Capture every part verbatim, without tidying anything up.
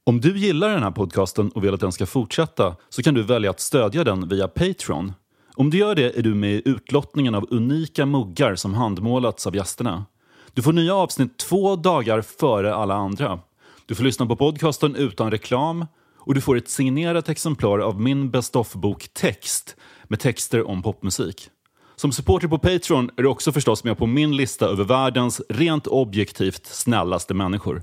Om du gillar den här podcasten och vill att den ska fortsätta så kan du välja att stödja den via Patreon. Om du gör det är du med i utlottningen av unika muggar som handmålats av gästerna. Du får nya avsnitt två dagar före alla andra. Du får lyssna på podcasten utan reklam och du får ett signerat exemplar av min best of-bok Text med texter om popmusik. Som supporter på Patreon är du också förstås med på min lista över världens rent objektivt snällaste människor.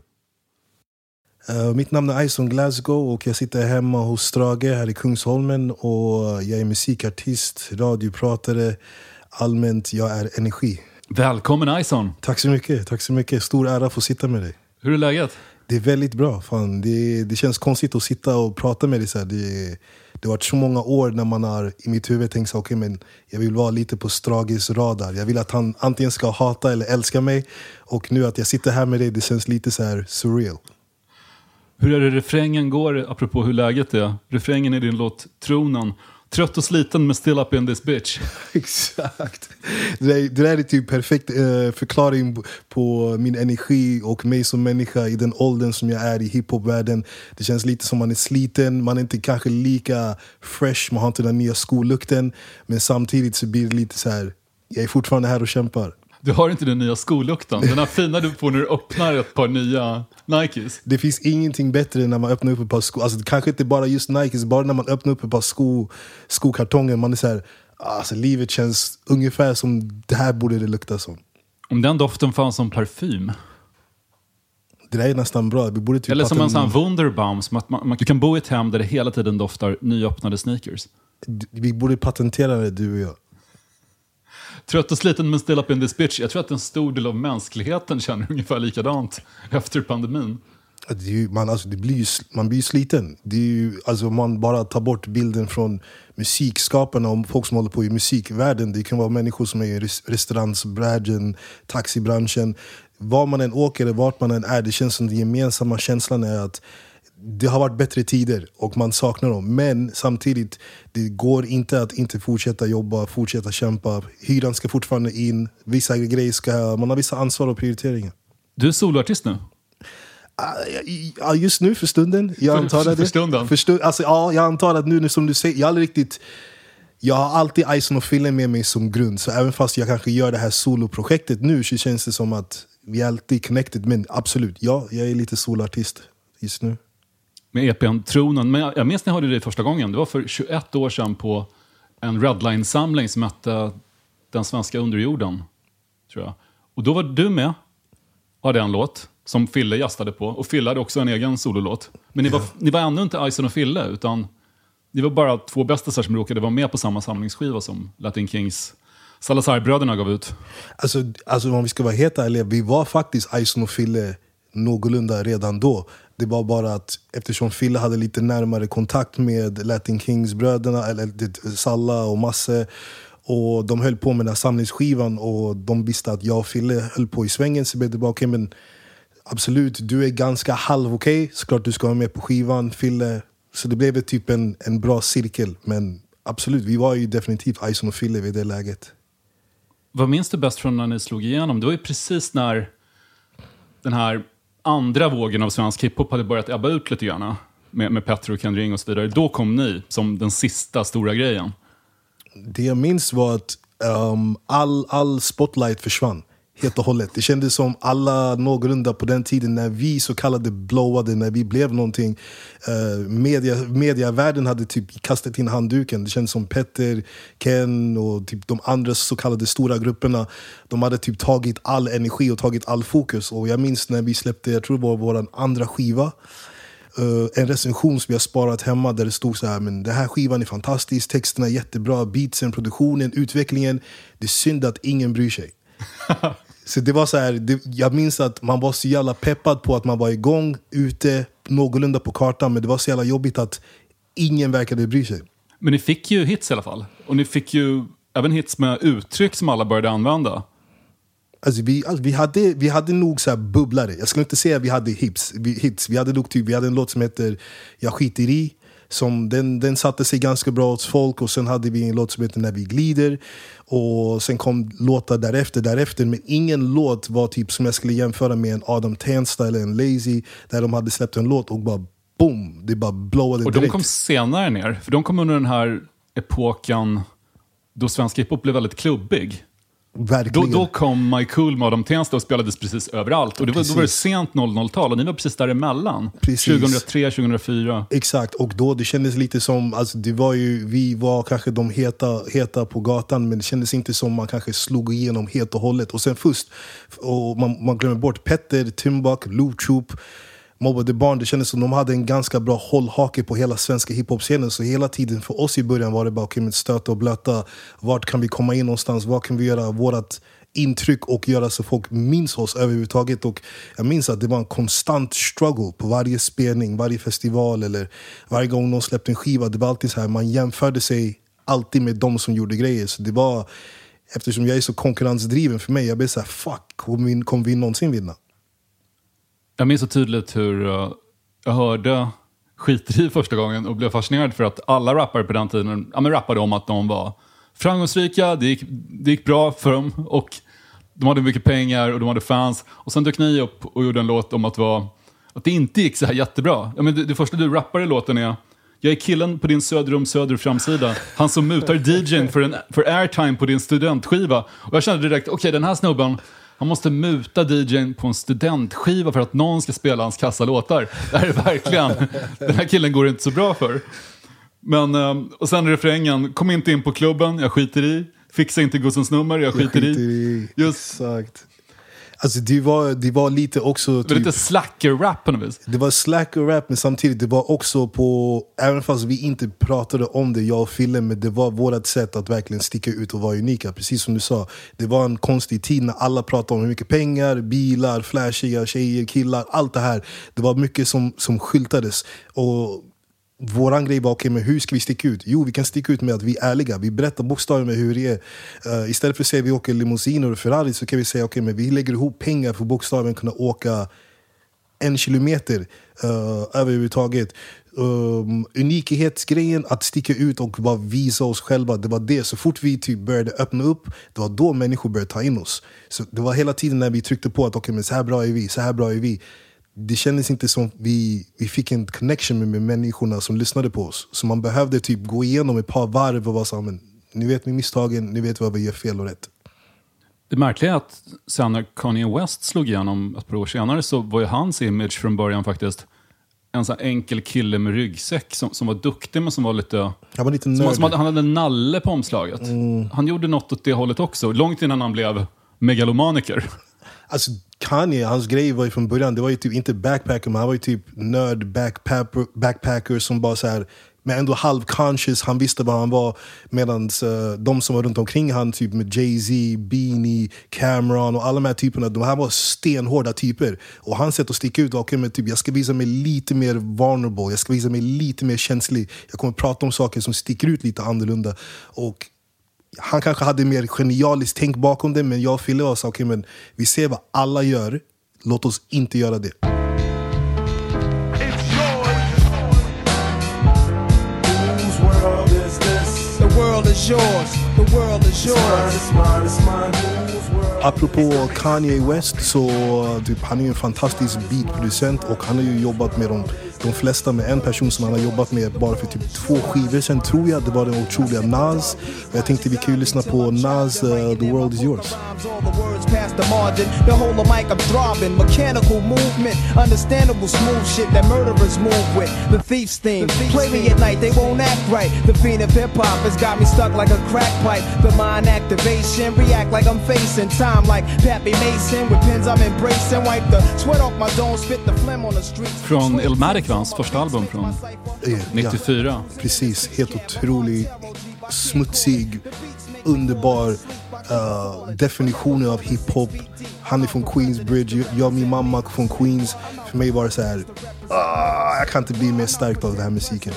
Uh, mitt namn är Ison Glasgow och jag sitter hemma hos Strage här i Kungsholmen och jag är musikartist, radiopratare, allmänt jag är energi. Välkommen Ison! Tack så mycket, tack så mycket. Stor ära att få sitta med dig. Hur är läget? Det är väldigt bra. Fan. Det, det känns konstigt att sitta och prata med dig så här. Det, det har varit så många år när man har i mitt huvud tänkt så, okay, men jag vill vara lite på Strages radar. Jag vill att han antingen ska hata eller älska mig. Och nu att jag sitter här med dig, det känns lite så här surreal. Hur är det refrängen går, apropå hur läget är? Refrängen i din låt Tronen. Trött och sliten med still up in this bitch. Exakt. Det där, det där är typ perfekt eh, förklaring på min energi och mig som människa i den åldern som jag är i hiphopvärlden. Det känns lite som man är sliten, man är inte kanske lika fresh, man har inte den nya skollukten. Men samtidigt så blir det lite så här, jag är fortfarande här och kämpar. Du har inte den nya skolukten. Den här fina du får när du öppnar ett par nya Nikes. Det finns ingenting bättre när man öppnar upp ett par skor. Alltså kanske inte bara just Nikes, bara när man öppnar upp ett par sko, skokartonger. Man är så här, alltså livet känns ungefär som det här borde det lukta som. Om den doften fanns som parfym. Det där är nästan bra. Vi borde typ Eller som en sån en... Wunderbaum. Som att man, man, du kan bo i ett hem där det hela tiden doftar nyöppnade sneakers. Vi borde patentera det, du och jag. Trött och sliten men still up in this bitch. Jag tror att en stor del av mänskligheten känner ungefär likadant efter pandemin. Det är ju, man, alltså, det blir ju, man blir ju sliten. Det är ju, alltså, man bara tar bort bilden från musikskaparna och folk som håller på i musikvärlden. Det kan vara människor som är i restaurangbranschen, taxibranschen. Var man än åker, vart man än är, det känns som den gemensamma känslan är att det har varit bättre tider och man saknar dem. Men samtidigt, det går inte att inte fortsätta jobba, fortsätta kämpa. Hyran ska fortfarande in, vissa grejer ska, man har vissa ansvar och prioriteringar. Du är soloartist nu? Ja, just nu för stunden. Jag antar för, det. för stunden? För stund, alltså, ja, jag antar att nu som du säger, jag har riktigt... Jag har alltid Ison och Fille med mig som grund. Så även fast jag kanske gör det här soloprojektet nu så känns det som att vi är alltid connected. Men absolut, ja, jag är lite soloartist just nu. Med E P:n Tronen. Men jag, jag minns när jag hörde det första gången. Det var för tjugoett år sedan på en Redline-samling som hette Den svenska underjorden, tror jag. Och då var du med och hade en låt som Fille gästade på. Och Fille hade också en egen sololåt. Men ni var, ja. ni var ändå inte Ison och Fille, utan ni var bara två bästisar som råkade vara med på samma samlingsskiva som Latin Kings Salazar-bröderna gav ut. Alltså, alltså om vi ska vara helt ärliga, vi var faktiskt Ison och Fille någorlunda redan då. Det var bara att eftersom Fille hade lite närmare kontakt med Latin Kings-bröderna, eller Salla och Masse, och de höll på med den här samlingsskivan och de visste att jag och Fille höll på i svängen, så blev det bara okej, okay, men absolut, du är ganska halv okej, okay. Såklart du ska vara med på skivan, Fille. Så det blev typ en, en bra cirkel. Men absolut, vi var ju definitivt Ison och Fille vid det läget. Vad minns du bäst från när ni slog igenom? Det var ju precis när den här andra vågen av svensk hiphop hade börjat ebba ut lite grann. Med, med Petter och Ken Ring och så vidare. Då kom ni som den sista stora grejen. Det jag minns var att um, all, all spotlight försvann. Helt och hållet. Det kändes som alla någorlunda på den tiden när vi så kallade blowade, när vi blev någonting. Uh, media, mediavärlden hade typ kastat in handduken. Det kändes som Petter, Ken och typ de andra så kallade stora grupperna. De hade typ tagit all energi och tagit all fokus. Och jag minns när vi släppte, jag tror det var vår andra skiva. Uh, en recension som vi har sparat hemma där det stod så här: men det här skivan är fantastisk, texterna är jättebra, beatsen, produktionen, utvecklingen. Det är synd att ingen bryr sig. Så det var så här, det, jag minns att man var så jävla peppad på att man var igång, ute, någorlunda på kartan, men det var så jävla jobbigt att ingen verkade bry sig. Men ni fick ju hits i alla fall. Och ni fick ju även hits med uttryck som alla började använda. Alltså vi, alltså vi, hade, vi hade nog så här bubblare. Jag skulle inte säga att vi hade hits. Vi, hits. vi hade nog typ, vi hade en låt som heter Jag skiter i. Som den, den satte sig ganska bra hos folk. Och sen hade vi en låt som heter När vi glider. Och sen kom låtar därefter, därefter. Men ingen låt var typ som jag skulle jämföra med en Adam Tensta eller en Lazy. Där de hade släppt en låt och bara Det bara blowade och direkt. Och de kom senare ner, för de kom under den här epoken då svensk hiphop blev väldigt klubbig. Verkligen. Då, då kom My Cool med dem Tensta och spelades precis överallt. Och det var, då var det sent noll noll-tal och ni var precis däremellan. Precis. tjugohundratre tjugohundrafyra. Exakt, och då det kändes lite som, alltså det var ju, vi var kanske de heta, heta på gatan, men det kändes inte som man kanske slog igenom helt och hållet. Och sen först, och man, man glömmer bort Petter, Timbuk, Lou Troop, Mobbade Barn, det kändes som de hade en ganska bra hållhake på hela svenska hiphop-scenen. Så hela tiden för oss i början var det bara okay, med stöta och blöta. Vart kan vi komma in någonstans? Vad kan vi göra vårat intryck och göra så folk minns oss överhuvudtaget? Och jag minns att det var en konstant struggle på varje spelning, varje festival eller varje gång någon släppte en skiva. Det var alltid så här, man jämförde sig alltid med de som gjorde grejer. Så det var, eftersom jag är så konkurrensdriven för mig, jag blev så här, fuck, kommer vi, kommer vi någonsin vinna? Jag minns så tydligt hur uh, jag hörde Skiteri första gången och blev fascinerad för att alla rappare på den tiden ja, men rappade om att de var framgångsrika, det gick, det gick bra för dem och de hade mycket pengar och de hade fans. Och sen dök ni upp och gjorde en låt om att, var, att det inte gick så här jättebra. Ja, men det, det första du rappar i låten är: jag är killen på din södrum söder framsida, han som mutar D J:n för, en, för airtime på din studentskiva. Och jag kände direkt, okej okay, den här snubben, han måste muta D J:n på en studentskiva för att någon ska spela hans kassalåtar. Det här är verkligen, den här killen går inte så bra för. Men, och sen refrängen, kom inte in på klubben, jag skiter i. Fixa inte gossens nummer, jag skiter, jag skiter i. i. Just. Exakt. Alltså det var, det var lite också typ, det var lite slacker-rap på något vis. Det var slacker-rap, men samtidigt det var också på, även fast vi inte pratade om det, jag och Fille, men det var vårt sätt att verkligen sticka ut och vara unika. Precis som du sa, det var en konstig tid när alla pratade om hur mycket pengar, bilar, flashiga tjejer, killar, allt det här. Det var mycket som, som skyltades. Och våran grej var, okej, okay, men hur ska vi sticka ut? Jo, vi kan sticka ut med att vi är ärliga. Vi berättar bokstavligt med hur det är. Uh, istället för att säga att vi åker limousiner och Ferrari, så kan vi säga, okej, okay, men vi lägger ihop pengar för bokstavligt kunna åka en kilometer uh, överhuvudtaget. Um, unikhetsgrejen, att sticka ut och bara visa oss själva, det var det. Så fort vi typ började öppna upp, det var då människor började ta in oss. Så det var hela tiden när vi tryckte på att okej, okay, men så här bra är vi, så här bra är vi. Det kändes inte som vi, vi fick en connection med, med människorna som lyssnade på oss. Så man behövde typ gå igenom ett par varv och vara så här, men ni vet med misstagen, ni vet vad vi gör fel och rätt. Det märkliga är att sen när Kanye West slog igenom ett par år senare, så var ju hans image från början faktiskt en sån enkel kille med ryggsäck som, som var duktig, men som var lite, han var lite som, som hade, han hade en nalle på omslaget. Mm. Han gjorde något åt det hållet också, långt innan han blev megalomaniker. Alltså Kanye, hans grej var ju från början, det var ju typ inte backpacker, men han var ju typ nörd backpacker, backpacker som bara så här, men ändå halv-conscious, han visste vad han var, medan uh, de som var runt omkring han, typ med Jay-Z, Beanie, Cameron och alla de här typerna, de här var stenhårda typer. Och hans sätt att sticka ut var, okay, men typ, jag ska visa mig lite mer vulnerable, jag ska visa mig lite mer känslig, jag kommer prata om saker som sticker ut lite annorlunda. Och han kanske hade mer genialiskt tänk bakom det, men jag och Fille var så, okej, men vi ser vad alla gör, låt oss inte göra det. Apropå Kanye West, så typ, han är ju en fantastisk beatproducent och han har ju jobbat med de, de flesta, med en person som han har jobbat med bara för typ två skivor sen, tror jag. Det var den otroliga Nas. Och jag tänkte vi kan ju lyssna på Nas, uh, The World Is Yours. Från Illmatic, hans första album från nittiofyra. Ja, precis, helt otrolig, smutsig, underbar uh, definition av hiphop. Han är från Queensbridge, jag och min mamma från Queens. För mig var det så här, uh, jag kan inte bli mer starkt av den här musiken.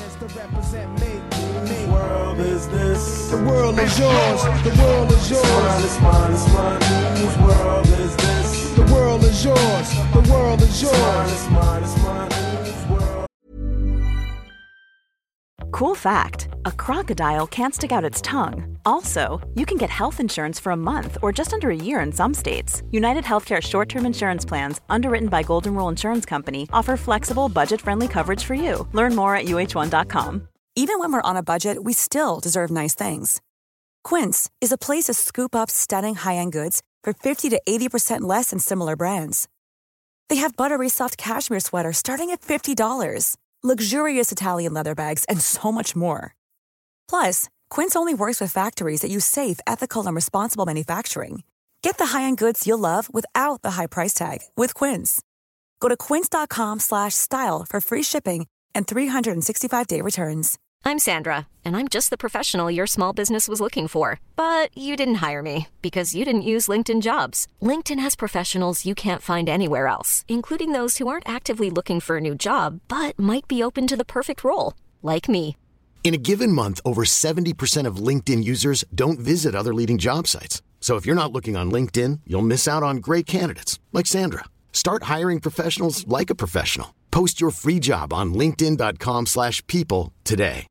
The world is yours, the world is yours. It's mine, it's mine, whose world is this? The world is yours, the world is yours. It's mine, it's mine, whose world. Cool fact, a crocodile can't stick out its tongue. Also, you can get health insurance for a month or just under a year in some states. United Healthcare short-term insurance plans, underwritten by Golden Rule Insurance Company, offer flexible, budget-friendly coverage for you. Learn more at U H one dot com. Even when we're on a budget, we still deserve nice things. Quince is a place to scoop up stunning high-end goods for fifty to eighty percent less than similar brands. They have buttery soft cashmere sweaters starting at fifty dollars, luxurious Italian leather bags, and so much more. Plus, Quince only works with factories that use safe, ethical, and responsible manufacturing. Get the high-end goods you'll love without the high price tag with Quince. Go to quince.com slash style for free shipping and three sixty-five day returns. I'm Sandra, and I'm just the professional your small business was looking for. But you didn't hire me because you didn't use LinkedIn Jobs. LinkedIn has professionals you can't find anywhere else, including those who aren't actively looking for a new job, but might be open to the perfect role, like me. In a given month, over seventy percent of LinkedIn users don't visit other leading job sites. So if you're not looking on LinkedIn, you'll miss out on great candidates, like Sandra. Start hiring professionals like a professional. Post your free job on linkedin.com slash people today.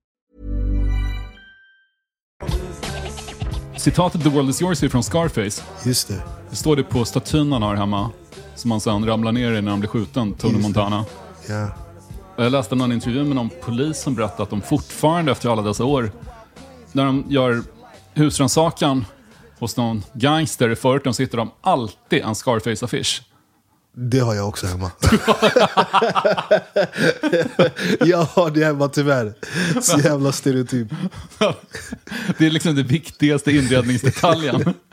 Citatet The World Is Yours är från Scarface. Just det. Det står det på statyn han har hemma, som han sedan ramlar ner i när han blir skjuten, Tony Montana. Ja. Jag läste någon intervju med någon polis som berättade att de fortfarande efter alla dessa år, när de gör husrannsakan hos någon gangster i förorten, sitter de alltid en Scarface-affisch. Det har jag också hemma. Jag har det hemma tyvärr. Så jävla stereotyp. Det är liksom det viktigaste inredningsdetaljen.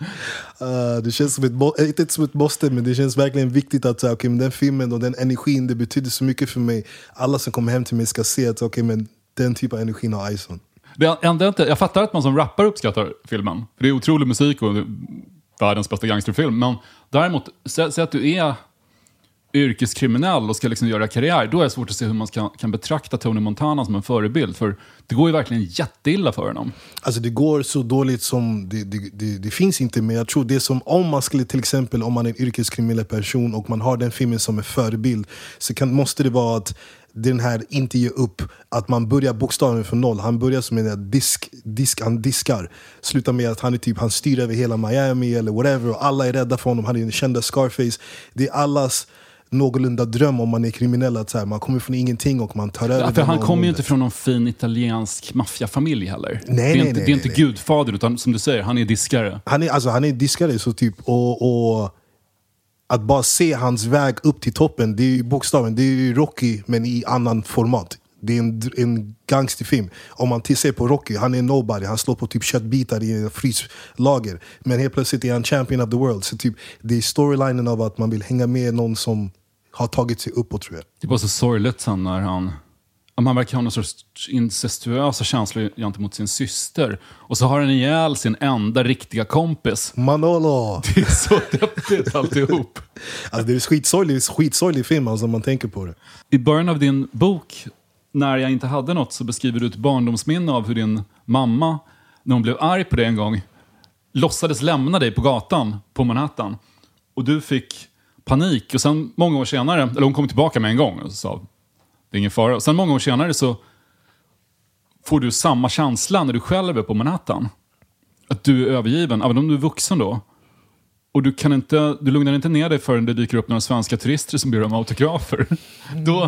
Uh, det känns som ett, bo- inte som ett måste, men det känns verkligen viktigt att okay, men den filmen och den energin, det betyder så mycket för mig. Alla som kommer hem till mig ska se att okay, men den typen av energin har Ison. Det enda inte, jag fattar att man som rappare uppskattar filmen. För det är otrolig musik och världens bästa gangsterfilm. Men däremot, säg, säg att du är yrkeskriminell och ska liksom göra karriär, då är det svårt att se hur man ska, kan betrakta Tony Montana som en förebild, för det går ju verkligen jätteilla för honom. Alltså det går så dåligt som det, det, det, det finns inte, men jag tror det är som om man skulle till exempel, om man är en yrkeskriminell person och man har den filmen som en förebild, så kan, måste det vara att den här inte ger upp, att man börjar bokstaven från noll. Han börjar som en disk, disk, han diskar, slutar med att han är typ, han styr över hela Miami eller whatever, och alla är rädda för honom, han är en kända Scarface. Det är allas någorlunda dröm om man är kriminell, att så här, man kommer från ingenting och man tar över. Ja, för han kommer ju inte från någon fin italiensk maffiafamilj heller. Nej, det är nej, inte, nej, det är inte nej. gudfader, utan som du säger, han är diskare. Han är, alltså, han är diskare, så typ, och, och att bara se hans väg upp till toppen, det är ju bokstaven, det är ju Rocky men i annan format. Det är en, en gangsterfilm. Om man ser på Rocky, han är nobody, han slår på typ köttbitar i en fryslager, men helt plötsligt är han champion of the world. Så typ, det är storylinen av att man vill hänga med någon som har tagit sig uppåt, tror jag. Det var så sorgligt sen när han, han verkar ha någon sorts incestuösa känslor gentemot sin syster, och så har han ihjäl sin enda riktiga kompis. Manolo! Det är så deppigt alltihop. Alltså det är skitsorglig, skitsorglig film, alltså, om man tänker på det. I början av din bok, När jag inte hade något, så beskriver du ett barndomsminne av hur din mamma, när hon blev arg på dig en gång, låtsades lämna dig på gatan på Manhattan. Och du fick panik, och sen många år senare, eller hon kom tillbaka med en gång och sa, det är ingen fara. Och sen många år senare så får du samma känsla när du själv är på Manhattan. Att du är övergiven, även om du är vuxen då. Och du kan inte, du lugnar inte ner dig förrän det dyker upp några svenska turister som ber om autografer. då,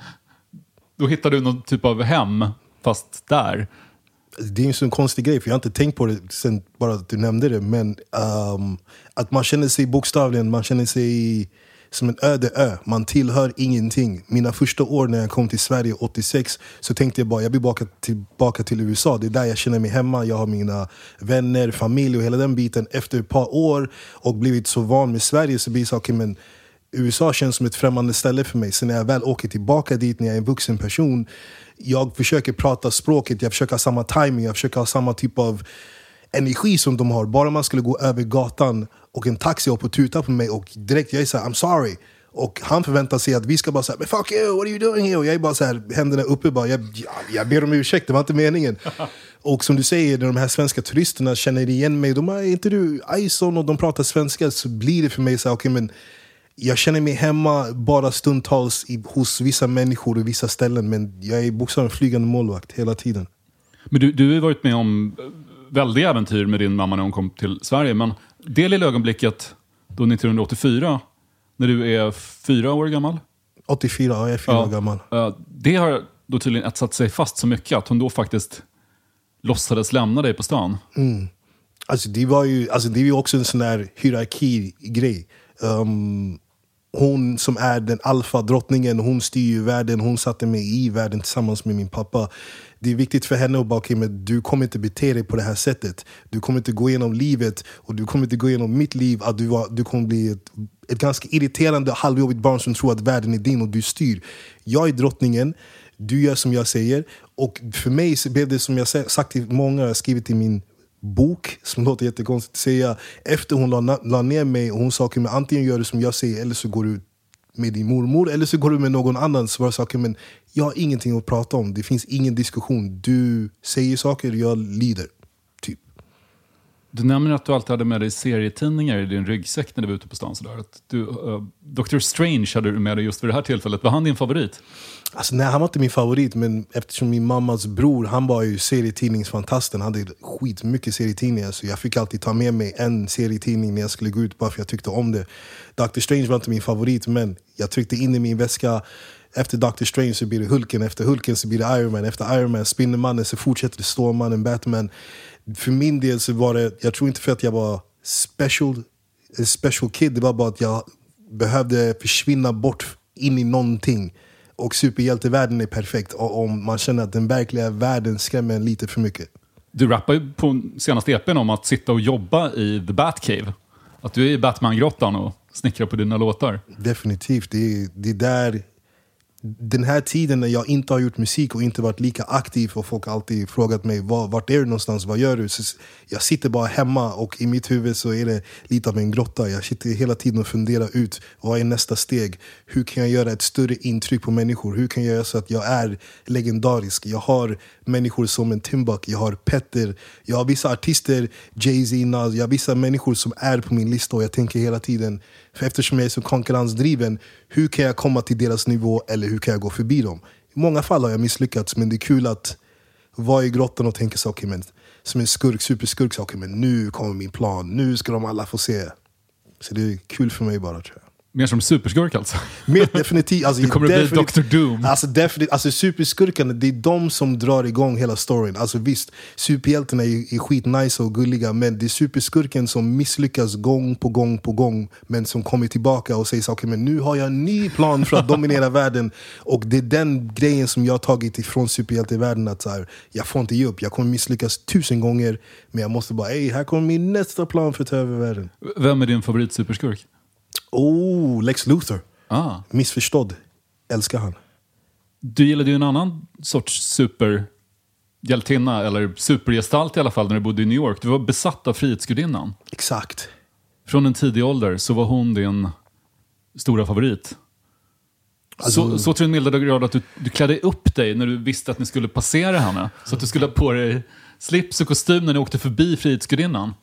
då hittar du någon typ av hem, fast där. Det är en sån konstig grej, för jag har inte tänkt på det sen bara att du nämnde det, men um, att man känner sig bokstavligen, man känner sig som en öde ö, man tillhör ingenting. Mina första år när jag kom till Sverige åttiosex, så tänkte jag bara, jag blir tillbaka, tillbaka till U S A, det är där jag känner mig hemma, jag har mina vänner, familj och hela den biten. Efter ett par år och blivit så van med Sverige, så blir det så, okej, men U S A känns som ett främmande ställe för mig. Så när jag väl åker tillbaka dit, när jag är en vuxen person, jag försöker prata språket, jag försöker ha samma timing, jag försöker ha samma typ av energi som de har. Bara man skulle gå över gatan och en taxi upp och tuta på mig, och direkt jag är så här, I'm sorry. Och han förväntar sig att vi ska bara säga, men fuck you, what are you doing here? Och jag är bara så här, händerna uppe, bara, jag, jag, jag ber om ursäkt, det var inte meningen. Och som du säger, när de här svenska turisterna känner igen mig, de är inte du Ison, och de pratar svenska, så blir det för mig så här, okej, okay, men jag känner mig hemma bara stundtals i, hos vissa människor och vissa ställen, men jag är bokstavligen flygande målvakt hela tiden. Men du, du har ju varit med om väldiga äventyr med din mamma när hon kom till Sverige. Men det lilla ögonblicket då nittonhundraåttiofyra, när du är fyra år gammal? åttiofyra, ja, jag är fyra ja, år gammal. Det har då tydligen etsat sig fast så mycket att hon då faktiskt låtsades lämna dig på stan. Mm. Alltså det var ju, alltså det är ju också en sån här hierarki-grej. Um, hon som är den alfa-drottningen, hon styr ju världen, hon satte mig i världen tillsammans med min pappa. Det är viktigt för henne att bara, okay, men du kommer inte bete dig på det här sättet. Du kommer inte gå igenom livet och du kommer inte gå igenom mitt liv. Att du, var, du kommer bli ett, ett ganska irriterande, halvjobbigt barn som tror att världen är din och du styr. Jag är drottningen, du gör som jag säger. Och för mig så blev det, som jag sagt till många, jag har skrivit i min bok, som låter jättekonstigt att säga, efter hon la, la ner mig och hon sa, men antingen gör du som jag säger eller så går du med din mormor eller så går du med någon annan. Så var det saker, men jag har ingenting att prata om, det finns ingen diskussion, du säger saker, jag lyder typ. Du nämner att du alltid hade med dig serietidningar i din ryggsäck när du var ute på stan sådär. Att du, uh, doktor Strange hade du med dig just för det här tillfället. Var han din favorit? Alltså nej, han var inte min favorit, men eftersom min mammas bror, han var ju serietidningsfantasten, han hade skitmycket serietidningar, så jag fick alltid ta med mig en serietidning när jag skulle gå ut, bara för jag tyckte om det. doktor Strange var inte min favorit, men jag tryckte in i min väska. Efter doktor Strange så blir det Hulken, efter Hulken så blir det Iron Man, efter Iron Man Spindelmannen, så fortsätter det Stålmannen, Batman. För min del så var det, jag tror inte för att jag var special, a special kid, det var bara att jag behövde försvinna bort in i någonting. Och superhjältevärlden är perfekt om man känner att den verkliga världen skrämmer en lite för mycket. Du rappar ju på senaste E P:n om att sitta och jobba i The Batcave. Att du är i Batman-grottan och snickrar på dina låtar. Definitivt, det är, det är där. Den här tiden när jag inte har gjort musik och inte varit lika aktiv, och folk har alltid frågat mig, vart är du någonstans, vad gör du? Så jag sitter bara hemma och i mitt huvud så är det lite av en grotta. Jag sitter hela tiden och funderar ut, vad är nästa steg? Hur kan jag göra ett större intryck på människor? Hur kan jag göra så att jag är legendarisk? Jag har människor som en Timbuk, jag har Petter, jag har vissa artister, Jay-Z, Nas, jag har vissa människor som är på min lista, och jag tänker hela tiden, för eftersom jag är så konkurrensdriven, hur kan jag komma till deras nivå eller hur kan jag gå förbi dem? I många fall har jag misslyckats, men det är kul att vara i grottan och tänka saker, men som en skurk, superskurk, saker, men nu kommer min plan, nu ska de alla få se. Så det är kul för mig bara, tror jag. Mer som superskurk alltså? Mer definitivt. Alltså, du kommer att bli doktor Doom. Alltså, definitivt, alltså superskurkarna, det är de som drar igång hela storyn. Alltså visst, superhjältarna är, är skitnice och gulliga, men det är superskurken som misslyckas gång på gång på gång, men som kommer tillbaka och säger saker, men nu har jag en ny plan för att dominera världen. Och det är den grejen som jag har tagit ifrån superhjältevärlden, att så här, jag får inte ge upp, jag kommer misslyckas tusen gånger, men jag måste bara, hej, här kommer min nästa plan för att ta över världen. Vem är din favorit superskurk? Oh, Lex Luthor. Ah. Missförstådd. Älskar han. Du gillade ju en annan sorts superhjältinna, eller supergestalt i alla fall, när du bodde i New York. Du var besatt av Frihetsgudinnan. Exakt. Från en tidig ålder så var hon din stora favorit. Alltså, så, så till en milda grad att du, du klädde upp dig när du visste att ni skulle passera henne. Så att du skulle ha på dig slips och kostym när ni åkte förbi Frihetsgudinnan.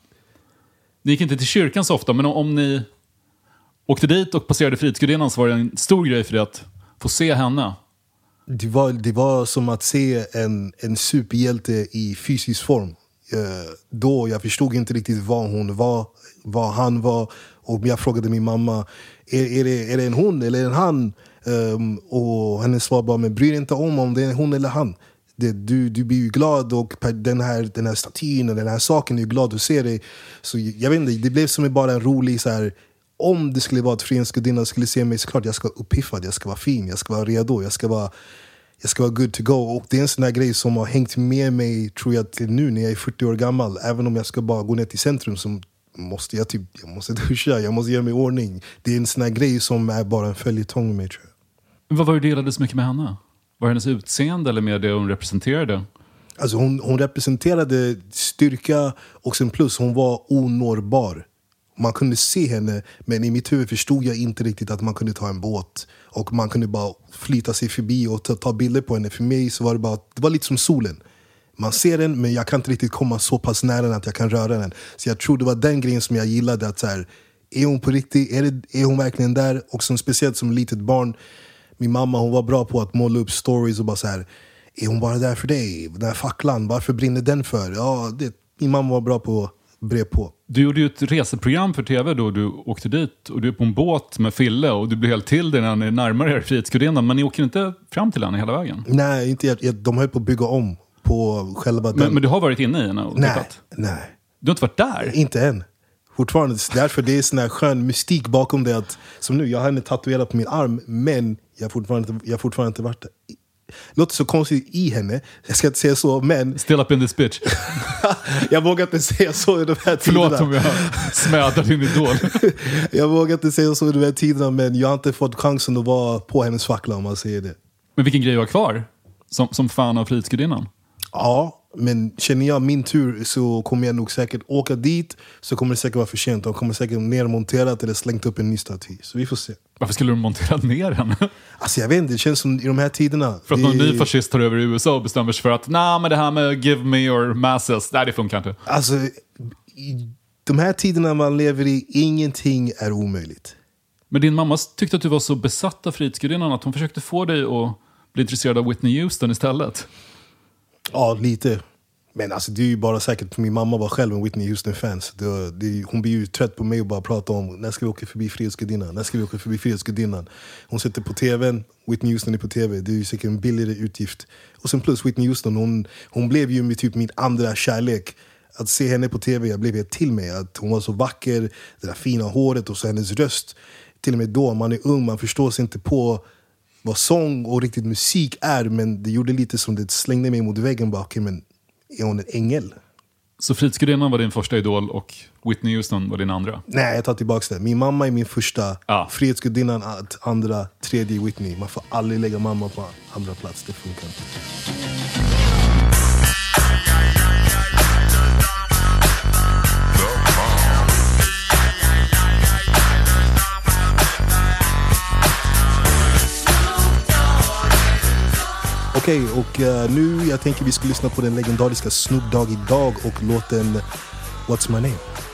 Ni gick inte till kyrkan så ofta, men om, om ni åkte dit och passerade Frihetsgudinnan så var det en stor grej för dig att få se henne. Det var, det var som att se en, en superhjälte i fysisk form. Uh, då jag förstod inte riktigt vad hon var, vad han var. Och jag frågade min mamma, är, är, det, är det en hon eller en han? Um, och hennes svar bara, men bryr inte om om det är hon eller han. Det, du, du blir ju glad, och den här, den här statyn och den här saken är ju glad att se dig. Så jag vet inte, det blev som bara en rolig så här. Om det skulle vara att Frihetsgudinnan skulle se mig, såklart jag ska vara uppiffad, jag ska vara fin, jag ska vara redo, jag ska vara, jag ska vara good to go. Och det är en sån här grej som har hängt med mig, tror jag, till nu när jag är fyrtio år gammal. Även om jag ska bara gå ner till centrum så måste jag typ, jag måste duscha, jag måste göra mig i ordning. Det är en sån här grej som är bara en följetong med mig, tror jag. Vad var det delade så mycket med henne? Var hennes utseende eller med det hon representerade? Alltså hon, hon representerade styrka, och sen plus hon var onårbar. Man kunde se henne, men i mitt huvud förstod jag inte riktigt att man kunde ta en båt och man kunde bara flyta sig förbi och ta, ta bilder på henne. För mig så var det bara, det var lite som solen. Man ser den, men jag kan inte riktigt komma så pass nära den att jag kan röra den. Så jag tror det var den grejen som jag gillade, att så här, är hon på riktigt, är, det, är hon verkligen där? Och som, speciellt som litet barn, min mamma, hon var bra på att måla upp stories och bara så här, är hon bara där för dig? Den här facklan, varför brinner den för? Ja, det, min mamma var bra på brev på. Du gjorde ju ett reseprogram för tv då du åkte dit och du är på en båt med Fille och du blir helt till dig när han är närmare er Frihetsgudinnan, men ni åker inte fram till henne hela vägen? Nej, inte jag, de höll på att bygga om på själva den. Men, men du har varit inne i henne och nej, tittat? Nej. Du har inte varit där? Inte än. Fortfarande, därför det är sån här skön mystik bakom det att, som nu, jag har henne tatuerat på min arm, men jag har fortfarande inte, jag har fortfarande inte varit där. Låter så konstigt i henne. Jag ska inte säga så, men... Still up in this bitch. Jag vågar inte säga så i de här tiderna. Förlåt om jag smädar din idol. Jag vågar inte säga så i de här tiderna, men jag har inte fått chansen att vara på hennes fackla, om man säger det. Men vilken grej jag har kvar som, som fan av Frihetsgudinnan? Ja, men känner jag min tur så kommer jag nog säkert åka dit, så kommer det säkert vara för sent. De kommer säkert nermonterat eller slängt upp en ny staty. Så vi får se. Varför skulle de montera ner henne? Alltså jag vet inte, det känns som i de här tiderna. För att det... någon ny fascist tar över i U S A och bestämmer sig för att nej, men det här med give me your masses, nej, det funkar inte. Alltså, i de här tiderna man lever i, ingenting är omöjligt. Men din mamma tyckte att du var så besatt av Frihetsgudinnan att hon försökte få dig att bli intresserad av Whitney Houston istället. Ja, lite. Men alltså, det är ju bara säkert för min mamma var själv en Whitney Houston-fans. Det, det, hon blir ju trött på mig och bara prata om när ska vi åka förbi Frihetsgudinnan? När ska vi åka förbi Frihetsgudinnan? Hon sitter på tvn, Whitney Houston är på tv. Det är ju säkert en billigare utgift. Och sen plus Whitney Houston, hon, hon blev ju med typ min andra kärlek. Att se henne på tv, jag blev helt till mig. Att hon var så vacker, det där fina håret och så hennes röst. Till och med då, man är ung, man förstår sig inte på vad sång och riktigt musik är. Men det gjorde lite som det slängde mig mot väggen bak. Men är hon en ängel? Så Frihetsgudinnan var din första idol och Whitney Houston var din andra? Nej, jag tar tillbaka det. Min mamma är min första, ah. Frihetsgudinnan andra, tredje Whitney. Man får aldrig lägga mamma på andra plats, det funkar inte. Okej, okay, och uh, nu jag tänker vi ska lyssna på den legendariska Snoop Dogg idag och låten What's My Name?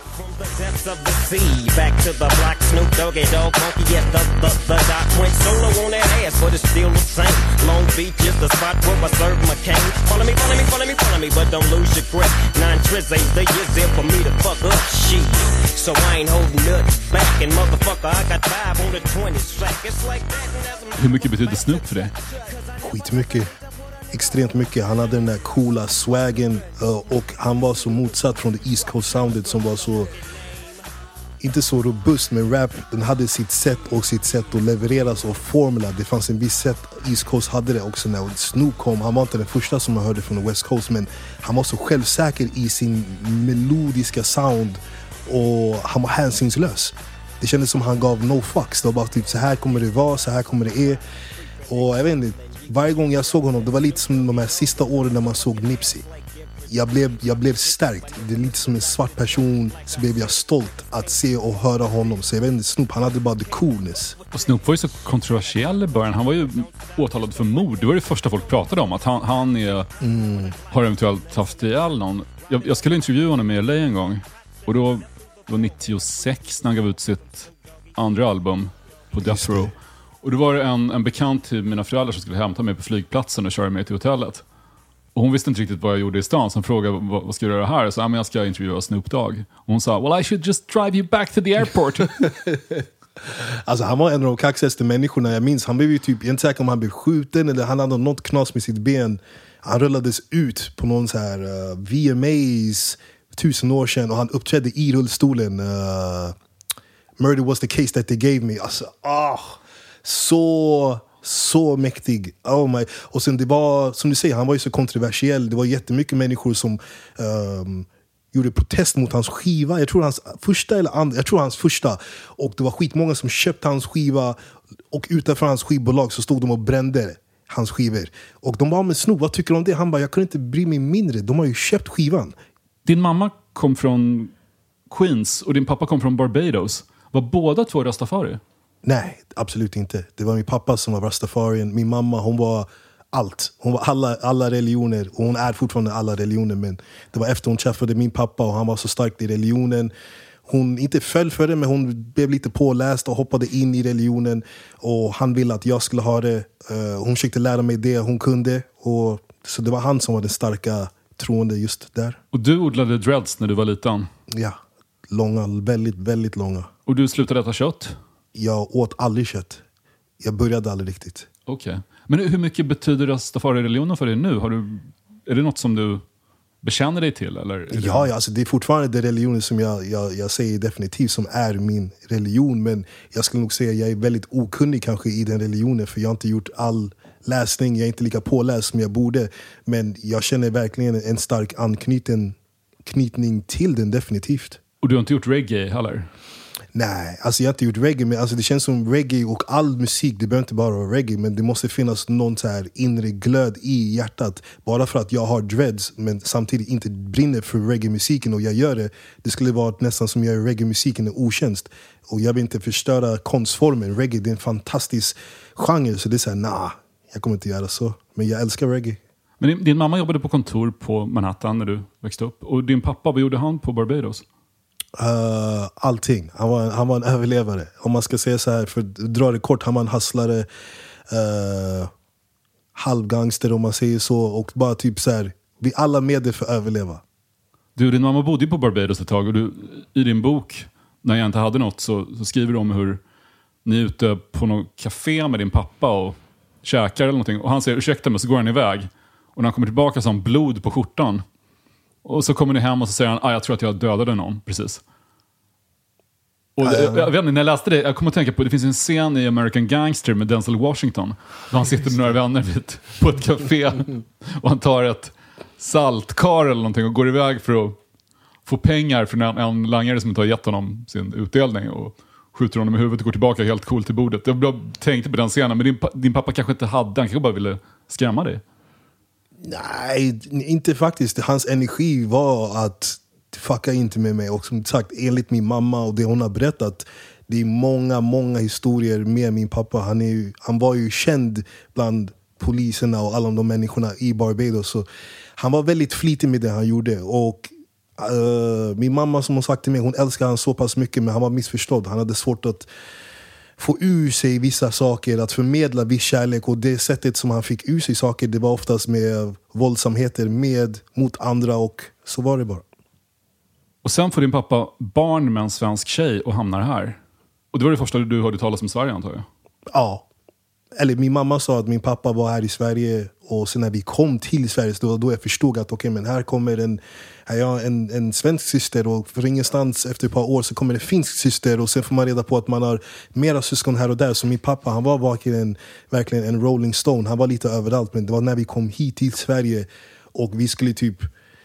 Back to the black Snoop Doggy Dog monkey, yes, the, the, the doc went solo on that ass, but it's still the same. Long Beach is the spot where I serve my cane. Follow me, follow me, follow me, follow me, but don't lose your grip. Nine trizz ain't the years there for me to fuck up shit. So I ain't holding nuts back, and motherfucker, I got five on the twenty track. It's like that. Hur mycket betyder Snoop för det? Skitmycket. Extremt mycket. Han hade den där coola swaggen uh, och han var så motsatt från det East Coast soundet som var så inte så robust, men rap den hade sitt sätt och sitt sätt att levereras och formula. Det fanns en viss sätt East Coast hade det också när Snoop kom. Han var inte den första som man hörde från West Coast, men han var så självsäker i sin melodiska sound och han var hänsynslös. Det kändes som han gav no fucks. Det var bara typ så här kommer det vara, så här kommer det är. Och jag vet inte, varje gång jag såg honom, det var lite som de här sista åren när man såg Nipsey. Jag blev, jag blev stärkt. Det är lite som en svart person, så blev jag stolt att se och höra honom. Så jag vet inte, Snoop, han hade bara the coolness. Och Snoop var ju så kontroversiell i början. Han var ju åtalad för mord. Det var det första folk pratade om. Att han, han är, mm. har eventuellt haft ihjäl någon. Jag, jag skulle intervjua honom i L A en gång. Och då var nittiosex när han gav ut sitt andra album på Death Row. Och då var det en, en bekant till mina föräldrar som skulle hämta mig på flygplatsen och köra mig till hotellet. Och hon visste inte riktigt vad jag gjorde i stan. Så hon frågade, vad, vad ska du göra här? Så jag, men jag ska intervjua Snoop Dogg. Och hon sa, well I should just drive you back to the airport. Alltså han var en av de kaxigaste människorna jag minns. Han blev ju typ, jag är inte säker om han blev skjuten eller han hade något knas med sitt ben. Han rullades ut på någon så här uh, V M As tusen år sedan och han uppträdde i rullstolen. Uh, Murder was the case that they gave me. Alltså, ah, så... Så mäktig. Oh my. Och sen det var, som du säger, han var ju så kontroversiell. Det var jättemycket människor som um, gjorde protest mot hans skiva. Jag tror hans första eller andra, jag tror hans första. Och det var skitmånga som köpte hans skiva. Och utanför hans skivbolag så stod de och brände hans skivor. Och de bara, men Snoop, vad tycker du om det? Han bara, jag kunde inte bry mig mindre. De har ju köpt skivan. Din mamma kom från Queens och din pappa kom från Barbados. Var båda två rastafari? Nej, absolut inte. Det var min pappa som var rastafarian. Min mamma, hon var allt. Hon var alla, alla religioner. Och hon är fortfarande alla religioner. Men det var efter hon träffade min pappa och han var så stark i religionen. Hon inte föll för det, men hon blev lite påläst och hoppade in i religionen. Och han ville att jag skulle ha det. Hon försökte lära mig det hon kunde. Och Så det var han som var den starka troende just där. Och du odlade dreads när du var liten? Ja, långa, väldigt, väldigt långa. Och du slutade äta kött? Jag åt aldrig kött. Jag började aldrig riktigt. Okej. Okay. Men hur mycket betyder Rastafari-religionen för dig nu? Har du, är det något som du bekänner dig till? Eller är det... Ja, alltså det är fortfarande den religionen som jag, jag, jag säger definitivt som är min religion. Men jag skulle nog säga att jag är väldigt okunnig kanske i den religionen. För jag har inte gjort all läsning. Jag är inte lika påläst som jag borde. Men jag känner verkligen en stark anknytning till den definitivt. Och du har inte gjort reggae heller? Nej, alltså jag har inte gjort reggae, men alltså det känns som reggae och all musik, det behöver inte bara vara reggae, men det måste finnas någon så här inre glöd i hjärtat. Bara för att jag har dreads men samtidigt inte brinner för reggae-musiken och jag gör det, det skulle vara nästan som jag gör reggae-musiken en otjänst. Och jag vill inte förstöra konstformen. Reggae, det är en fantastisk genre, så det är så här, nah, jag kommer inte göra så. Men jag älskar reggae. Men din, din mamma jobbade på kontor på Manhattan när du växte upp. Och din pappa, vad gjorde han på Barbados? Uh, allting. Han var, han var en överlevare. Om man ska säga så här, för att dra det kort, han var en hustlare, uh, halvgangster om man säger så, och bara typ så här, vi alla medel för att överleva. Du, din mamma bodde på Barbados ett tag och du, i din bok, när jag inte hade något, så, så skriver du om hur ni är ute på något café med din pappa och käkar eller någonting, och han säger ursäkta mig, så går han iväg, och när han kommer tillbaka så har han blod på skjortan. Och så kommer ni hem och så säger han, ah, jag tror att jag dödade någon, precis. Och det, jag, jag vet inte, när jag läste det, jag kommer att tänka på, det finns en scen i American Gangster med Denzel Washington, där han sitter med några vänner vid, på ett café och han tar ett saltkar eller någonting och går iväg för att få pengar för en, en langare som inte har gett honom sin utdelning och skjuter honom i huvudet och går tillbaka helt cool till bordet. Jag tänkte på den scenen, men din, din pappa kanske inte hade, han kanske bara ville skrämma dig. Nej, inte faktiskt. Hans energi var att fucka inte med mig. Och som sagt, enligt min mamma och det hon har berättat, det är många, många historier med min pappa. Han, är ju, han var ju känd bland poliserna och alla de människorna i Barbados. Så han var väldigt flitig med det han gjorde. Och uh, min mamma, som hon sagt till mig, hon älskar han så pass mycket, men han var missförstådd. Han hade svårt att få ur sig vissa saker, att förmedla viss kärlek, och det sättet som han fick ur sig saker, det var oftast med våldsamheter med mot andra, och så var det bara. Och sen får din pappa barn med en svensk tjej och hamnar här. Och det var det första du hörde talas om Sverige, antar jag? Ja. Eller min mamma sa att min pappa var här i Sverige, och sen när vi kom till Sverige då, då jag förstod att okej, okay, men här kommer en, här jag en, en svensk syster, och för ingenstans efter ett par år så kommer en finsk syster, och sen får man reda på att man har mera syskon här och där. Så min pappa, han var verkligen, verkligen en rolling stone, han var lite överallt. Men det var när vi kom hit till Sverige och vi skulle typ,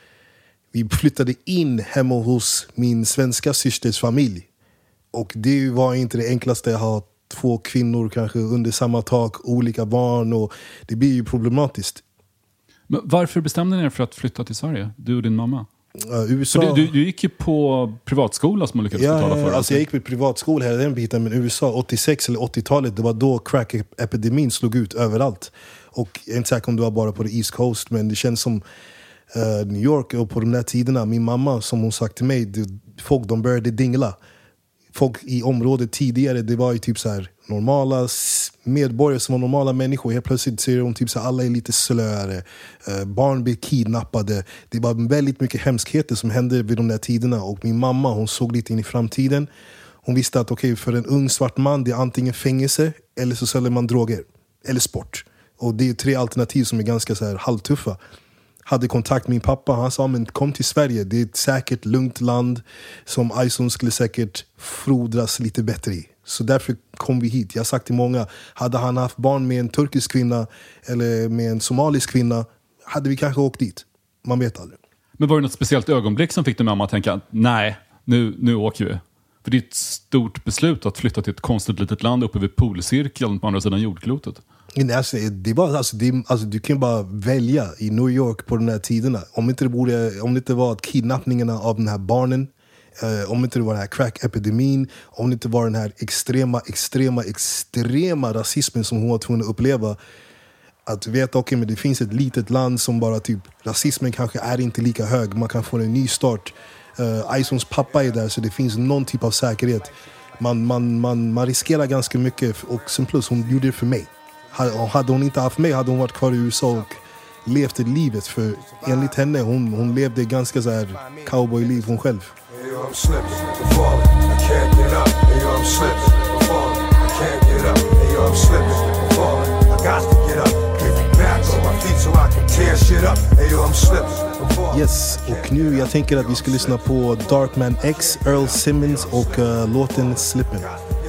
vi flyttade in hemma hos min svenska systers familj, och det var inte det enklaste att ha två kvinnor kanske under samma tak, olika barn, och det blir ju problematiskt. Men varför bestämde ni er för att flytta till Sverige, du och din mamma? Uh, U S A... För du, du gick ju på privatskola som man lyckades ja, betala för. Ja, alltså jag gick på privatskola hela den biten, men U S A åttiosex eller åttiotalet, det var då crack-epidemin slog ut överallt. Och jag är inte säker om det var bara på the East Coast, men det känns som uh, New York, och på de där tiderna, min mamma, som hon sagt till mig, det, folk de började dingla. Folk i området tidigare, det var ju typ så här normala medborgare som var normala människor. Helt plötsligt ser de typ så här, alla är lite slöare. Uh, barn blir kidnappade. Det var väldigt mycket hemskheter som hände vid de där tiderna. Och min mamma, hon såg lite in i framtiden. Hon visste att okej, okay, för en ung svart man, det är antingen fängelse eller så säljer man droger. Eller sport. Och det är tre alternativ som är ganska så här halvtuffa. Hade kontakt med min pappa, han sa, men kom till Sverige, det är ett säkert, lugnt land som Ison skulle säkert frodras lite bättre i. Så därför kom vi hit. Jag har sagt till många, hade han haft barn med en turkisk kvinna eller med en somalisk kvinna, hade vi kanske åkt dit. Man vet aldrig. Men var det något speciellt ögonblick som fick dig mamma att tänka, nej, nu, nu åker vi? För det är ett stort beslut att flytta till ett konstigt litet land uppe vid polcirkeln på andra sidan jordklotet. Alltså, det var, alltså, det, alltså, du kan bara välja i New York på de här tiderna. Om inte det, borde, om det inte var kidnappningarna av den här barnen, eh, om inte det var den här crack-epidemin, om det inte var den här extrema, extrema, extrema rasismen som hon var tvungen att uppleva. Att veta, okej, okay, men det finns ett litet land som bara typ, rasismen kanske är inte lika hög, man kan få en ny start. Uh, Isons pappa är där, så det finns någon typ av säkerhet. Man, man, man, man riskerar ganska mycket, och sen plus hon gjorde det för mig. Hade hon inte haft mig hade hon varit kvar i U S A och levt livet. För enligt henne, hon, hon levde ganska så här cowboyliv hon själv. Yes, och nu jag tänker att vi ska lyssna på Darkman X, Earl Simmons och uh, låten Slippin'.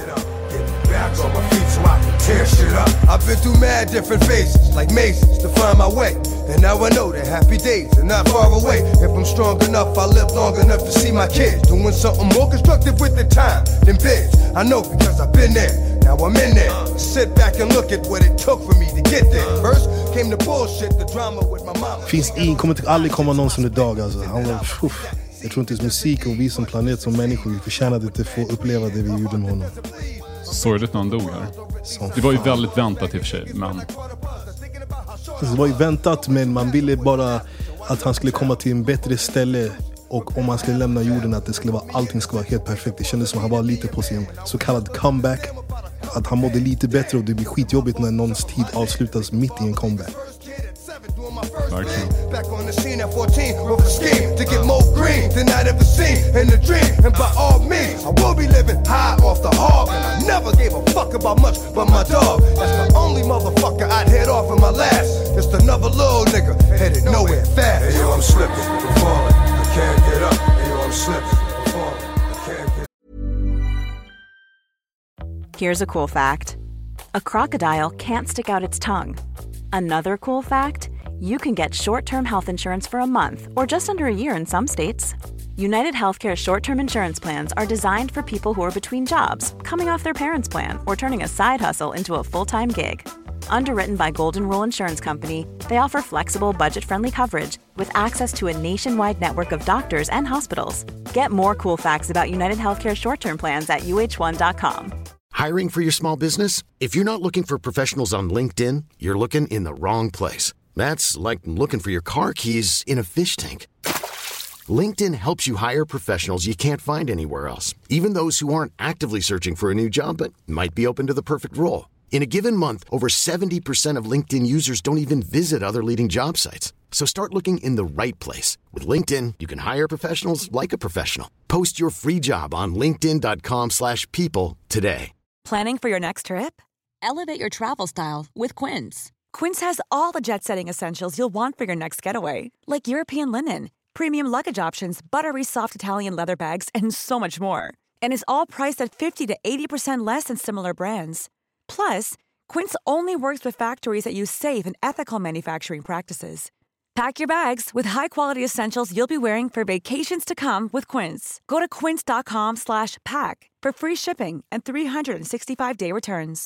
Tear shit up. I've been through mad different phases, like mazes, to find my way. And now I know that happy days are not far away. If I'm strong enough, I'll live long enough to see my kids doing something more constructive with the time than biz. I know because I've been there. Now I'm in there. Sit back and look at what it took for me to get there. First came the bullshit, the drama with my mama. Finns ingen, kommer inte aldrig komma någon som idag alltså. Han var, uff. Jag tror inte musik och vi som planet, som människor, vi förtjänade inte få uppleva det vi gjorde med honom. Sorgligt när han dog här. Det var ju väldigt väntat i och för sig, men... Det var ju väntat, men man ville bara att han skulle komma till en bättre ställe. Och om han skulle lämna jorden, att det skulle vara, allting skulle vara helt perfekt. Det kändes som att han var lite på sin så kallad comeback. Att han mådde lite bättre, och det blir skitjobbigt när någons tid avslutas mitt i en comeback. Verkligen. Back on the scene at fourteen with a scheme to get more green than I'd ever seen in the dream. And by all means, I will be living high off the hog. And I never gave a fuck about much but my dog. That's the only motherfucker I'd hit off in my last. Just another little nigga headed nowhere fast. Hey yo, I'm slipping, I'm falling, I can't get up. Hey yo, I'm slipping, I'm falling, I can't get up. Here's a cool fact. A crocodile can't stick out its tongue. Another cool fact, you can get short-term health insurance for a month or just under a year in some states. United Healthcare short-term insurance plans are designed for people who are between jobs, coming off their parents' plan, or turning a side hustle into a full-time gig. Underwritten by Golden Rule Insurance Company, they offer flexible, budget-friendly coverage with access to a nationwide network of doctors and hospitals. Get more cool facts about United Healthcare short-term plans at U H one dot com. Hiring for your small business? If you're not looking for professionals on LinkedIn, you're looking in the wrong place. That's like looking for your car keys in a fish tank. LinkedIn helps you hire professionals you can't find anywhere else, even those who aren't actively searching for a new job but might be open to the perfect role. In a given month, over seventy percent of LinkedIn users don't even visit other leading job sites. So start looking in the right place. With LinkedIn, you can hire professionals like a professional. Post your free job on linkedin dot com slash people today. Planning for your next trip? Elevate your travel style with Quince. Quince has all the jet-setting essentials you'll want for your next getaway, like European linen, premium luggage options, buttery soft Italian leather bags, and so much more. And is all priced at fifty to eighty percent less than similar brands. Plus, Quince only works with factories that use safe and ethical manufacturing practices. Pack your bags with high-quality essentials you'll be wearing for vacations to come with Quince. Go to quince dot com slash pack for free shipping and three sixty-five day returns.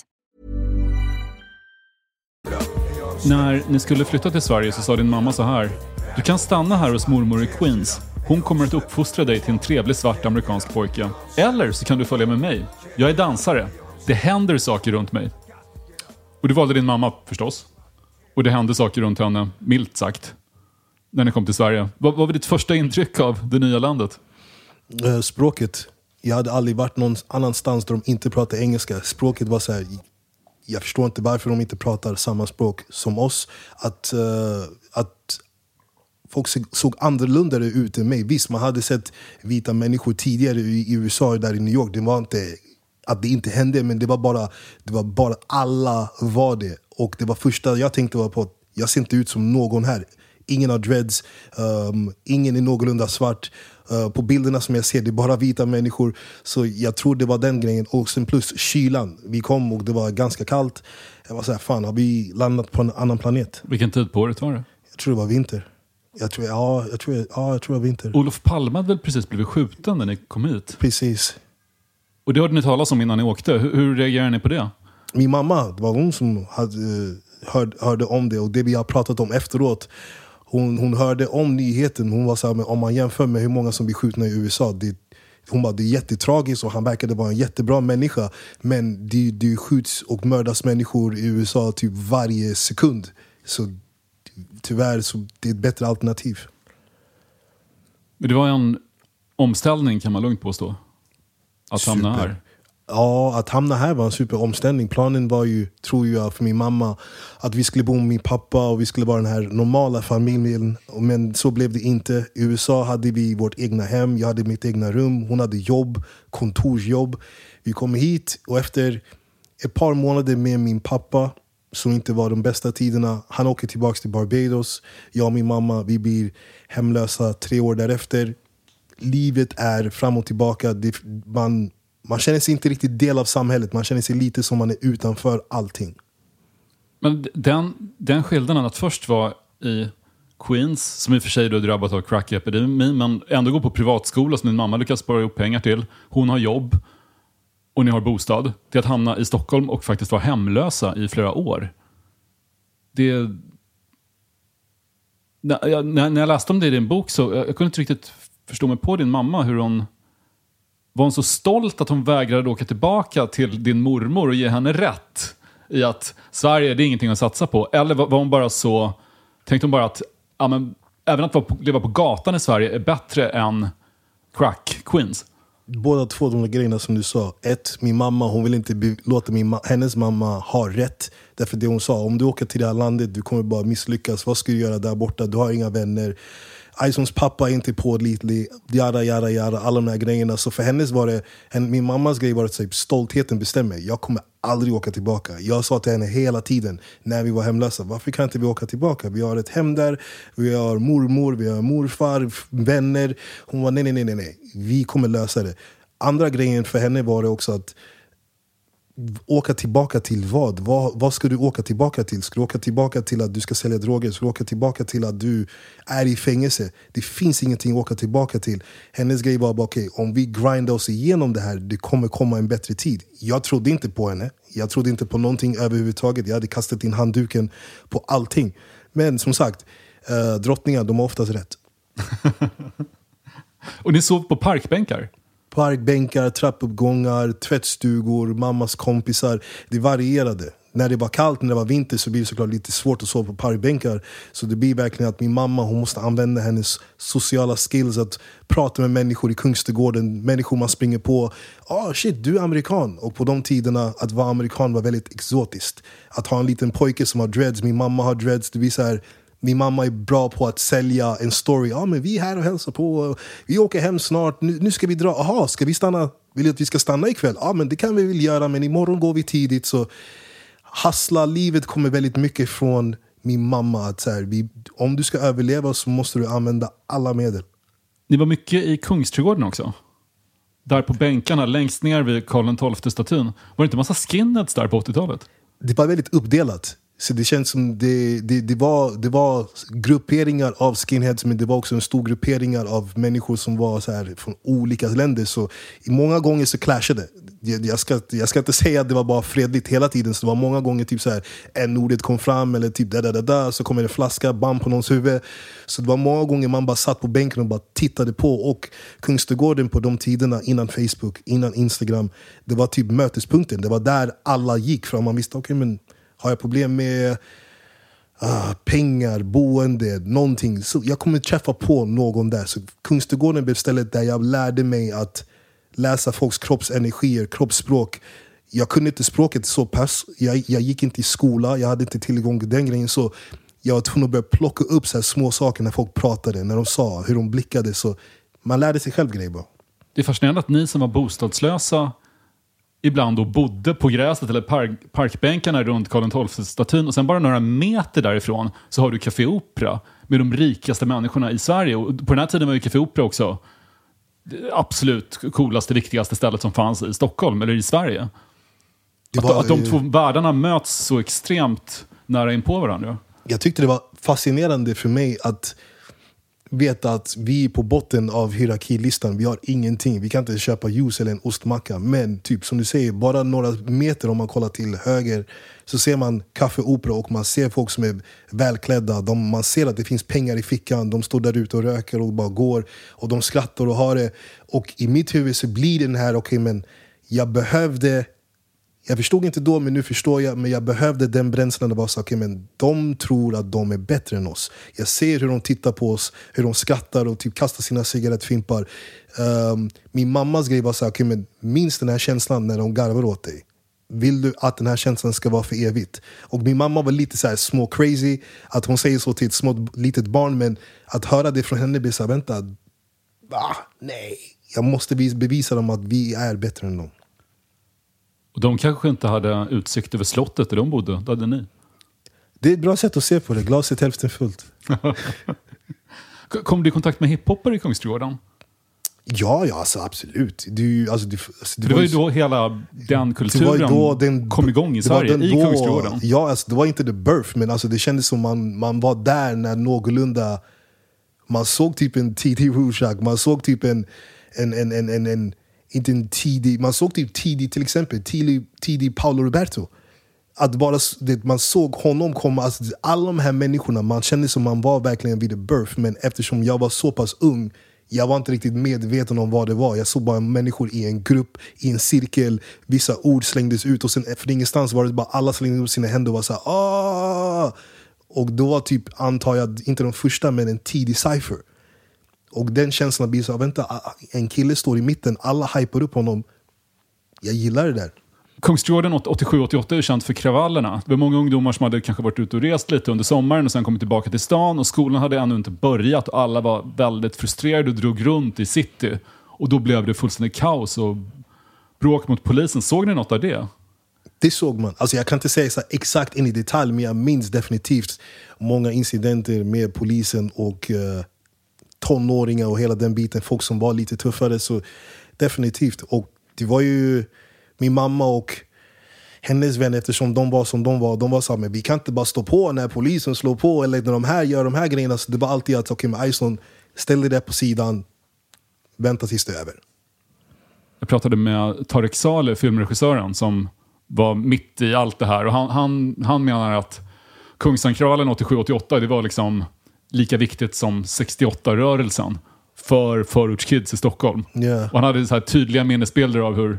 När ni skulle flytta till Sverige så sa din mamma så här: du kan stanna här hos mormor i Queens. Hon kommer att uppfostra dig till en trevlig svart amerikansk pojke. Eller så kan du följa med mig. Jag är dansare. Det händer saker runt mig. Och du valde din mamma förstås. Och det hände saker runt henne, milt sagt, när ni kom till Sverige. Vad, vad var ditt första intryck av det nya landet? Uh, språket. Jag hade aldrig varit någon annanstans där de inte pratar engelska. Språket var så här... Jag förstår inte varför de inte pratar samma språk som oss. Att, uh, att folk såg annorlunda ut än mig. Visst, man hade sett vita människor tidigare i U S A, där i New York. Det var inte att det inte hände, men det var bara, det var bara alla var det. Och det var första jag tänkte var på att jag ser inte ut som någon här. Ingen har dreads, um, ingen är någorlunda svart. Uh, på bilderna som jag ser, det är bara vita människor. Så jag tror det var den grejen. Och sen plus kylan. Vi kom och det var ganska kallt. Jag var så här, fan, har vi landat på en annan planet? Vilken tid på året var det? Jag tror det var vinter. Jag tror, ja, jag tror, ja, jag tror det var vinter. Olof Palme hade väl precis blivit skjuten när ni kom hit? Precis. Och det hörde ni talas om innan ni åkte. Hur, hur reagerade ni på det? Min mamma, det var hon som hade, hörd, hörde om det. Och det vi har pratat om efteråt. Hon, hon hörde om nyheten. Hon var så här, men om man jämför med hur många som blir skjutna i U S A. Det, hon bara, det är jättetragiskt och han verkade vara en jättebra människa. Men det, det skjuts och mördas människor i U S A typ varje sekund. Så tyvärr så det är ett bättre alternativ. Men det var en omställning, kan man lugnt påstå. Att Super. hamna här. Ja, att hamna här var en superomställning. Planen var ju, tror jag, för min mamma att vi skulle bo med min pappa och vi skulle vara den här normala familjen. Men så blev det inte. I U S A hade vi vårt egna hem, jag hade mitt egna rum, hon hade jobb, kontorsjobb. Vi kom hit och efter ett par månader med min pappa, som inte var de bästa tiderna, han åker tillbaka till Barbados. Jag och min mamma, vi blir hemlösa tre år därefter. Livet är fram och tillbaka. Det, man... Man känner sig inte riktigt del av samhället. Man känner sig lite som man är utanför allting. Men den, den skillnaden att först vara i Queens, som i och för sig då drabbat av crack-epidemin, men ändå gå på privatskola som din mamma lyckas spara ihop pengar till. Hon har jobb och ni har bostad. Till att hamna i Stockholm och faktiskt vara hemlösa i flera år. Det... När jag, när jag läste om det i din bok så jag, jag kunde inte riktigt förstå mig på din mamma hur hon... Var hon så stolt att hon vägrade åka tillbaka till din mormor och ge henne rätt i att Sverige, det är ingenting att satsa på? Eller var hon bara så... Tänkte hon bara att ja, men, även att leva på gatan i Sverige är bättre än crack Queens? Båda två de grejerna som du sa. Ett, min mamma, hon vill inte be- låta min ma- hennes mamma ha rätt. Därför det hon sa, om du åker till det här landet, du kommer bara misslyckas. Vad ska du göra där borta? Du har inga vänner. Isons pappa är inte pålitlig, jada, jada, jada, alla de här grejerna. Så för hennes var det, min mammas grej var att typ, stoltheten bestämmer. Jag kommer aldrig åka tillbaka. Jag sa till henne hela tiden när vi var hemlösa, varför kan inte vi åka tillbaka? Vi har ett hem där, vi har mormor, vi har morfar, vänner. Hon var nej, nej, nej, nej, vi kommer lösa det. Andra grejen för henne var det också att åka tillbaka till vad? vad? Vad ska du åka tillbaka till? Ska du åka tillbaka till att du ska sälja droger? Ska du åka tillbaka till att du är i fängelse? Det finns ingenting att åka tillbaka till. Hennes grej var bara, okej, okay, om vi grindar oss igenom det här, det kommer komma en bättre tid. Jag trodde inte på henne. Jag trodde inte på någonting överhuvudtaget. Jag hade kastat in handduken på allting. Men som sagt, eh, drottningar, de har oftast rätt. Och ni sov på parkbänkar? Parkbänkar, trappuppgångar, tvättstugor, mammas kompisar. Det varierade. När det var kallt, när det var vinter så blir det såklart lite svårt att sova på parkbänkar. Så det blir verkligen att min mamma, hon måste använda hennes sociala skills att prata med människor i Kungsträdgården. Människor man springer på. Ah, shit, du är amerikan. Och på de tiderna, att vara amerikan var väldigt exotiskt. Att ha en liten pojke som har dreads, min mamma har dreads. Det blir så här... Min mamma är bra på att sälja en story. Ja, men vi är här och hälsar på. Vi åker hem snart. Nu, nu ska vi dra. Aha, ska vi stanna? Vill du att vi ska stanna ikväll? Ja, men det kan vi väl göra. Men imorgon går vi tidigt. Så hassla, livet kommer väldigt mycket från min mamma. Att så här, vi, om du ska överleva så måste du använda alla medel. Ni var mycket i Kungsträdgården också. Där på bänkarna, längst ner vid Karl den tolfte-statyn. Var det inte en massa skinheads där på åttiotalet? Det var väldigt uppdelat. Så det känns som det, det, det, var, det var grupperingar av skinheads, men det var också en stor grupperingar av människor som var så här från olika länder. Så i många gånger så clashade. Jag, jag, ska, jag ska inte säga att det var bara fredligt hela tiden. Så det var många gånger typ så här, en ordet kom fram eller typ da da da da, så kommer en flaska, bam på någons huvud. Så det var många gånger man bara satt på bänken och bara tittade på. Och Kungsträdgården på de tiderna innan Facebook, innan Instagram, det var typ mötespunkten. Det var där alla gick fram. Man visste, okej, okay, men har jag problem med uh, pengar, boende, någonting. Så jag kommer träffa på någon där. Så Kungsträdgården blev stället där jag lärde mig att läsa folks kroppsenergier, kroppsspråk. Jag kunde inte språket så pass. Jag, jag gick inte i skola, jag hade inte tillgång till den grejen. Så jag var tvungen att börja plocka upp så här små saker när folk pratade, när de sa, hur de blickade. Så man lärde sig själv grejer bara. Det är fascinerande att ni som var bostadslösa ibland då bodde på gräset eller park, parkbänkarna runt Karl den tolfte-statyn och sen bara några meter därifrån så har du Café Opera med de rikaste människorna i Sverige. Och på den här tiden var ju Café Opera också det absolut coolaste, viktigaste stället som fanns i Stockholm eller i Sverige. Det var, att, att de två världarna möts så extremt nära in på varandra. Jag tyckte det var fascinerande för mig att veta att vi är på botten av hierarkilistan. Vi har ingenting. Vi kan inte köpa juice eller en ostmacka. Men typ som du säger, bara några meter om man kollar till höger så ser man Café Opera och man ser folk som är välklädda. De, man ser att det finns pengar i fickan. De står där ute och röker och bara går. Och de skrattar och har det. Och i mitt huvud så blir den här, okej, okay, men jag behövde Jag förstod inte då, men nu förstår jag. Men jag behövde den bränslen. Det var så, okay, men de tror att de är bättre än oss. Jag ser hur de tittar på oss, hur de skrattar och typ kastar sina cigarettfimpar. Um, min mammas grej var så, okay, men minns den här känslan när de garvar åt dig. Vill du att den här känslan ska vara för evigt? Och min mamma var lite så här små crazy, att hon säger så till ett smått litet barn, men att höra det från henne blir så här, vänta, ah, nej, jag måste bevisa dem att vi är bättre än dem. Och de kanske inte hade utsikt över slottet där de bodde, då hade ni. Det är ett bra sätt att se på det, glaset hälften fullt. Kom du i kontakt med hiphopper i Kungsträdgården? Ja, ja, alltså, absolut. Du, alltså, du, alltså, det, det var ju då hela den kulturen då den, kom igång i Sverige, i Kungsträdgården. Ja, alltså, det var inte the birth, men alltså, det kändes som man, man var där när någorlunda... Man såg typ en T D Rorschach, man såg typ en... en, en, en, en, en inte en T D, man såg typ T D till exempel, T D Paolo Roberto. Att bara, det, man såg honom komma, alltså, alla de här människorna, man kände som man var verkligen vid the birth, men eftersom jag var så pass ung, jag var inte riktigt medveten om vad det var. Jag såg bara människor i en grupp, i en cirkel. Vissa ord slängdes ut och sen efter ingenstans var det bara alla slängde upp sina händer och var så här, ah! Och då var typ, antar jag, inte de första, men en tidig cypher. Och den känslan blir så här, vänta, en kille står i mitten, alla hypar upp honom. Jag gillar det där. Kungsträdgården åttiosju åttioåtta är känt för kravallerna. Det var många ungdomar som hade kanske varit ute och rest lite under sommaren och sen kommit tillbaka till stan, och skolan hade ännu inte börjat och alla var väldigt frustrerade och drog runt i city. Och då blev det fullständigt kaos och bråk mot polisen. Såg ni något av det? Det såg man. Alltså jag kan inte säga så exakt in i detalj, men jag minns definitivt många incidenter med polisen och uh, tonåringar och hela den biten. Folk som var lite tuffare, så definitivt. Och det var ju min mamma och hennes vänner, eftersom de var som de var, de var så här, men vi kan inte bara stå på när polisen slår på eller när de här gör de här grejerna. Så det var alltid att, okej, okay, med Ison, ställ dig där på sidan, vänta tills det är över. Jag pratade med Tarek Saleh, filmregissören, som var mitt i allt det här, och han, han, han menar att Kungsträdgården åttiosju åttioåtta, det var liksom lika viktigt som sextioåtta-rörelsen för förortskids i Stockholm. Yeah. Och han hade så här tydliga minnesbilder av hur...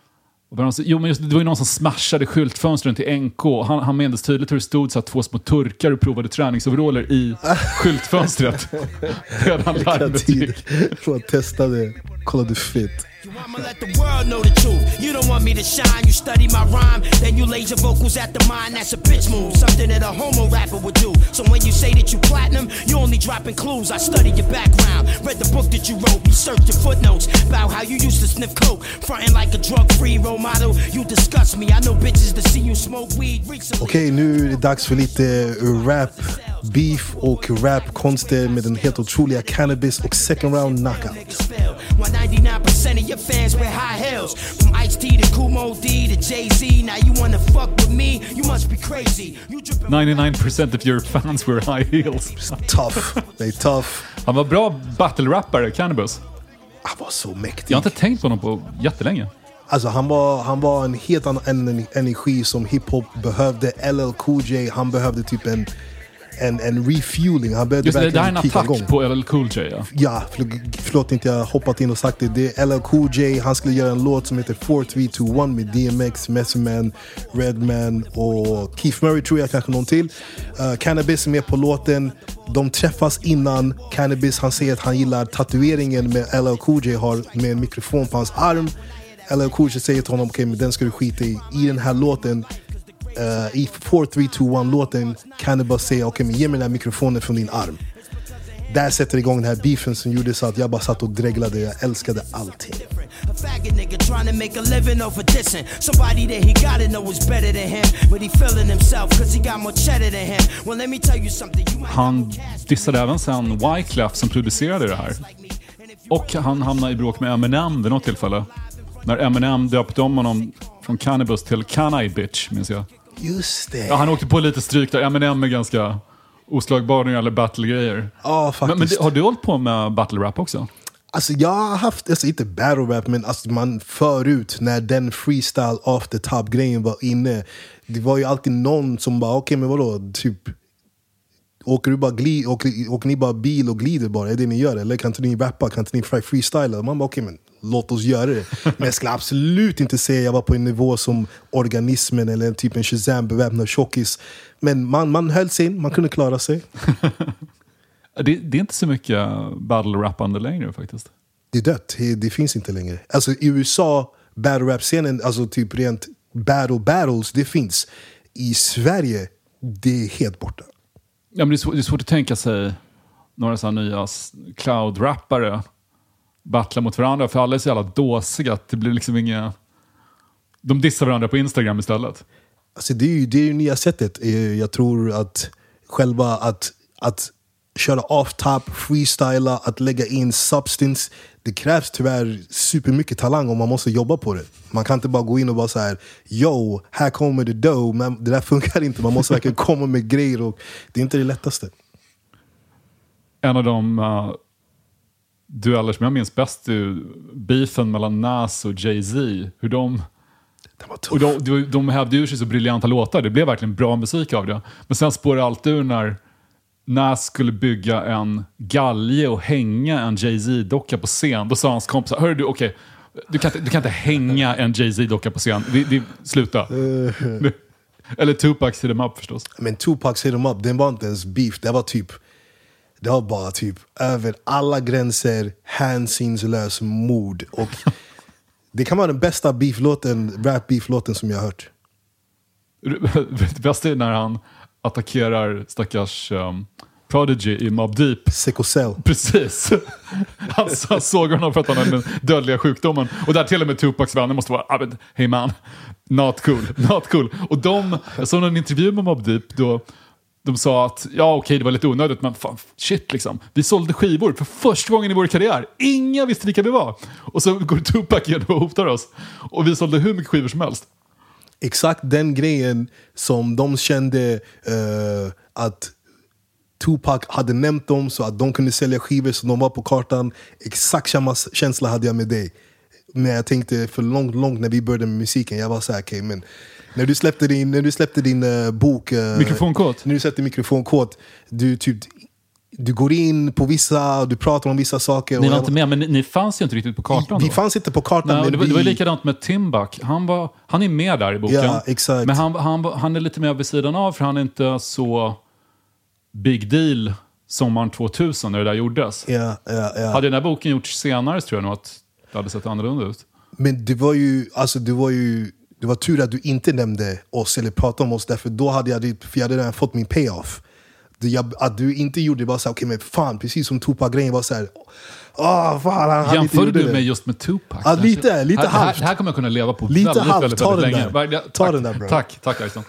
Jo, men just, det var ju någon som smashade skyltfönstren till N K. Han, han menade tydligt hur det stod så att två små turkar och provade träningsoveraller i skyltfönstret. Redan larmbetyg. För att testa det. Kolla du fit. I'ma let the world know the truth. You don't want me to shine, you study my rhyme, then you laser vocals at the mind. That's a bitch move, something that a homo rapper would do. So when you say that you platinum, you only dropping clues. I studied your background, read the book that you wrote, researched your footnotes about how you used to sniff coke, fronting like a drug-free role model. You disgust me, I know bitches to see you smoke weed recently. Okej, nu är det dags för lite rap beef och rap-konster med den helt otroliga Cannabis och Second Round Knockout. ninety-nine percent of your fans wear high heels, from Ice-T to Kumo D to Jay-Z. Now you wanna fuck with me, you must be crazy. ninety-nine percent of your fans wear high heels. Tough, they tough. Han var bra battle-rappare, Cannabis. Han var så mäktig. Jag har inte tänkt på honom på jättelänge. Alltså han var, han var en helt annan energi som hiphop behövde. L L Cool J, han behövde typ en En, en refueling. Han började just det, det här är en attack igång på L L Cool J. Ja, ja för, förlåt inte jag hoppat in och sagt det. Det är L L Cool J. Han skulle göra en låt som heter four three two one med D M X, Method Man, Redman och Keith Murray, tror jag, kanske någon till. uh, Cannabis är med på låten. De träffas innan. Cannabis, han säger att han gillar tatueringen med L L Cool J har med en mikrofon på hans arm. L L Cool J säger till honom, okej, okay, men den ska du skita i. I den här låten, Uh, i four three two one-låten kan du bara säga, okej, okay, men ge mig den här mikrofonen från din arm. Där sätter igång den här beefen som gjorde så att jag bara satt och dreglade. Jag älskade allting. Han dissade även sen Wyclef som producerade det här. Och han hamnade i bråk med Eminem vid något tillfälle. När Eminem döpte om honom från Cannabis till Can I Bitch, minns jag. Just det. Ja, han åkte på lite stryk där. Eminem är ganska oslagbar när det gäller battle-grejer. Ja, faktiskt. Men, men har du hållit på med battle-rap också? Alltså jag har haft, alltså inte battle-rap, men alltså man förut när den freestyle off the top-grejen var inne, det var ju alltid någon som bara, okej, okay, men vadå, typ Åker, du bara gli, åker, åker ni bara bil och glider bara? Är det ni gör? Eller kan inte ni rappa? Kan inte ni freestyla? Man bara okej, okay, men låt oss göra det. Men jag skulle absolut inte säga jag var på en nivå som Organismen eller typ en Shazam beväpnad tjockis. Men man, man höll sig in, man kunde klara sig. det, det är inte så mycket battle-rappande längre faktiskt. Det är dött, det, det finns inte längre. Alltså i U S A, battle-rap-scenen, alltså typ rent battle battles, det finns. I Sverige, det är helt borta. Ja, men det är svårt, det är svårt att tänka sig några sådana nya cloud-rappare battla mot varandra, för alla är så jävla dåsiga att det blir liksom inga... De dissar varandra på Instagram istället. Alltså det är ju det är ju nya sättet. Jag tror att själva att, att köra off-top, freestyla, att lägga in substance, det krävs tyvärr supermycket talang och man måste jobba på det. Man kan inte bara gå in och bara så här, yo, här kommer det dough, men det där funkar inte. Man måste verkligen komma med grejer och det är inte det lättaste. En av de uh, dueller som jag minns bäst är beefen mellan Nas och Jay-Z. Hur de... Och de, de, de hävde ur sig så briljanta låtar. Det blev verkligen bra musik av det. Men sen spårade allt ur när Nas skulle bygga en galge och hänga en Jay-Z-docka på scen. Då sa hans kompis, hör du, okej, okay, du, kan inte, du kan inte hänga en Jay-Z-docka på scen. Vi, vi, sluta. Uh. Eller Tupac hit em up förstås. Men Tupac hit em up, det var inte ens beef. Det var typ, det var bara typ över alla gränser, hänsynslös mord. Och det kan vara den bästa beef-låten, rap-beef-låten som jag har hört. Det bästa är när han attackerar stackars um, Prodigy i Mobb Deep. Sickle Precis. Han, han såg honom för att han hade den dödliga sjukdomen. Och där till och med Tupacs vänner måste vara, ah, men, hey man, not cool, not cool. Och de, jag såg en intervju med Mobb Deep då de sa att, ja okej okay, det var lite onödigt, men fan, shit liksom. Vi sålde skivor för första gången i vår karriär. Inga visste vilka vi var. Och så går Tupac igen och hotar oss. Och vi sålde hur mycket skivor som helst. Exakt den grejen som de kände uh, att Tupac hade nämnt dem så att de kunde sälja skivor så de var på kartan. Exakt samma känsla hade jag med dig. Men jag tänkte för långt, långt när vi började med musiken, jag var så här, okej, okay, men när du släppte din, när du släppte din uh, bok... Uh, mikrofonkod. När du släppte mikrofonkod, du typ... Du går in på vissa, du pratar om vissa saker. Ni var inte med, men ni, ni fanns ju inte riktigt på kartan. Vi, vi fanns inte på kartan. Nej, men det, var, vi... det var likadant med Timbuk. Han, var, han är med där i boken. Ja, exakt. Men han, han, han är lite mer vid sidan av, för han är inte så big deal sommaren tvåtusen när det där gjordes. Ja, ja, ja. Hade den här boken gjorts senare så tror jag nog att det hade sett annorlunda ut. Men det var ju, alltså det var ju, det var tur att du inte nämnde oss eller pratade om oss, därför då hade jag, för jag hade redan fått min payoff. Jag, att du inte gjorde det bara så, okej okay, men fan, precis som Tupac-grejen var så här. Åh, fan, han, han jämför inte du med just med Tupac? Ja, lite, lite här, halvt. Det här kommer jag kunna leva på lite väldigt, halvt. väldigt, Ta väldigt den länge. Där. Tack, Ta den där, bro. Tack, tack Aiston.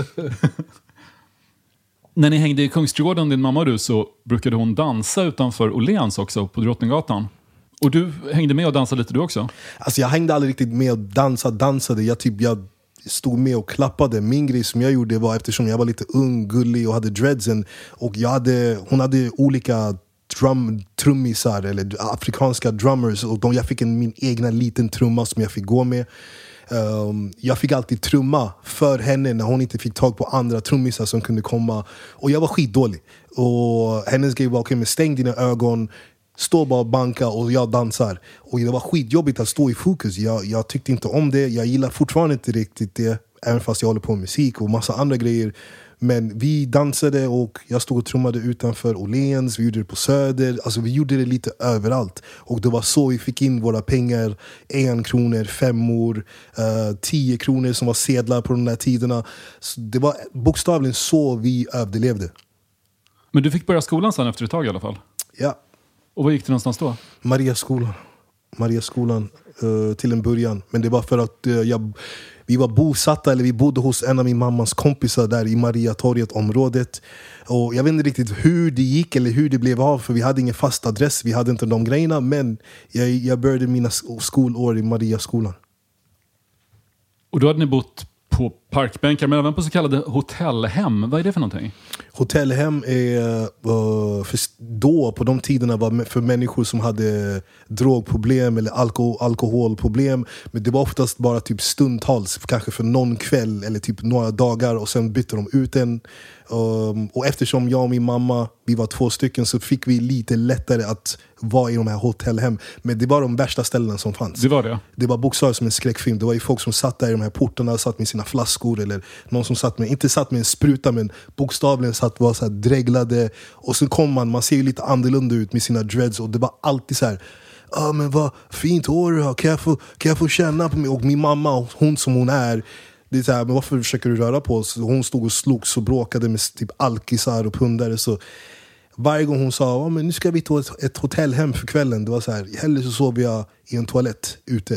När ni hängde i Kungsträdgården, din mamma och du, så brukade hon dansa utanför Åhléns också på Drottninggatan. Och du hängde med och dansade lite du också? Alltså jag hängde aldrig riktigt med och dansade, dansade. Jag typ, jag stod med och klappade. Min grej som jag gjorde var, eftersom jag var lite ung, gullig och hade dreadsen, och jag hade, hon hade olika drum, trummisar eller afrikanska drummers, och de, jag fick en, min egna liten trumma som jag fick gå med. Um, jag fick alltid trumma för henne när hon inte fick tag på andra trummisar som kunde komma, och jag var skitdålig. Och hennes grej var, okej, men stäng dina ögon, stå bara och banka och jag dansar. Och det var skitjobbigt att stå i fokus. Jag, jag tyckte inte om det. Jag gillar fortfarande inte riktigt det, även fast jag håller på med musik och massa andra grejer. Men vi dansade och jag stod och trummade utanför Åhléns. Vi gjorde det på Söder. Alltså vi gjorde det lite överallt. Och det var så vi fick in våra pengar. En kronor, femmor, uh, tio kronor som var sedlar på de där tiderna. Så det var bokstavligen så vi överlevde. Men du fick börja skolan sen efter ett tag i alla fall? Ja. Och var gick du någonstans då? Maria skolan. Maria skolan uh, till en början. Men det var för att uh, jag, vi var bosatta, eller vi bodde hos en av min mammas kompisar där i Mariatorget-området. Och jag vet inte riktigt hur det gick eller hur det blev av, för vi hade ingen fast adress, vi hade inte de grejerna. Men jag, jag började mina skolår i Maria skolan. Och då hade ni bott på parkbänkar, men även på så kallade hotellhem. Vad är det för någonting? Hotellhem är uh, för då på de tiderna var för människor som hade drogproblem eller alko- alkoholproblem. Men det var oftast bara typ stundtals, kanske för någon kväll eller typ några dagar, och sen bytte de ut en. Um, och eftersom jag och min mamma, vi var två stycken, så fick vi lite lättare att vara i de här hotellhem. Men det var de värsta ställena som fanns. Det var det? Det var bokstavligt som en skräckfilm. Det var ju folk som satt där i de här portarna, satt med sina flaskor, eller någon som satt med, inte satt med en spruta, men bokstavligen satt, var så här dreglade. Och sen kom man, man ser ju lite annorlunda ut med sina dreads, och det var alltid så här: ja, men vad fint hår du har, kan jag få, kan jag få känna på mig? Och min mamma, hon som hon är, det är så här, men varför försöker du röra på oss? Hon stod och slogs och bråkade med typ alkisar och pundare. Så varje gång hon sa, men nu ska vi ta ett, ett hotellhem för kvällen, det var så här, hellre så sov jag i en toalett ute.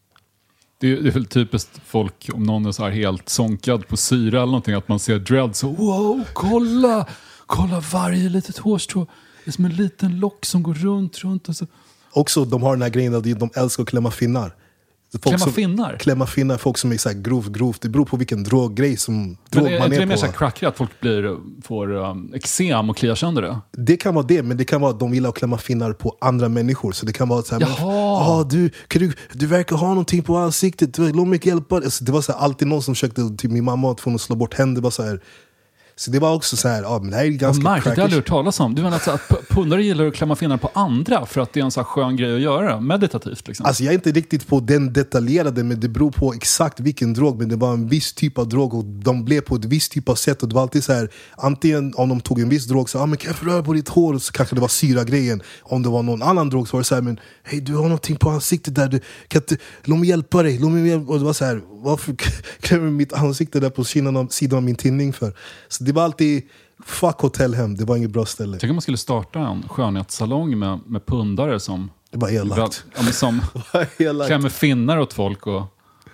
Det är, det är väl typiskt folk, om någon är så här helt sonkad på syra eller någonting, att man ser dreads och wow, kolla, kolla varje litet hårstrå. Det är som en liten lock som går runt, runt. Och så. Också, de har den här grejen att de älskar att klämma finnar. Folk klämma som, finnar? Klämma finnar, folk som är så här grovt, grovt. Det beror på vilken droggrej som drog man är, är det på. mer så här crackigt att folk blir, får um, eksem och kliar sönder det? Det kan vara det, men det kan vara att de vill klämma finnar på andra människor. Så det kan vara så här, ah, du, du, du verkar ha någonting på ansiktet, låt mig hjälpa dig. Alltså, det var så här, alltid någon som försökte, typ min mamma, att få slå bort händer. Var så här. Så det var också så här, ja, men det här är ganska märkligt, jag har aldrig hört talas om. Du menar alltså att pundare gillar att klämma finnar på andra för att det är en så här skön grej att göra, meditativt liksom? Alltså jag är inte riktigt på den detaljerade, men det beror på exakt vilken drog. Men det var en viss typ av drog och de blev på ett visst typ av sätt. Och det var alltid så här, antingen om de tog en viss drog så ah, men kan jag röra på ditt hår? Så kanske det var syra grejen. Om det var någon annan drog så var det så här, men hej, du har någonting på ansiktet där, du, kan inte, låt mig hjälpa dig, låt mig hjälpa. Och det var så här, varför kräver mitt ansikte där på sidan av, sidan av min tinning för? Så det var alltid fuck hotellhem, det var inget bra ställe. Tänk om man skulle starta en skönhetssalong med, med pundare som det var elakt. Ja, som klämmer finnar åt folk och,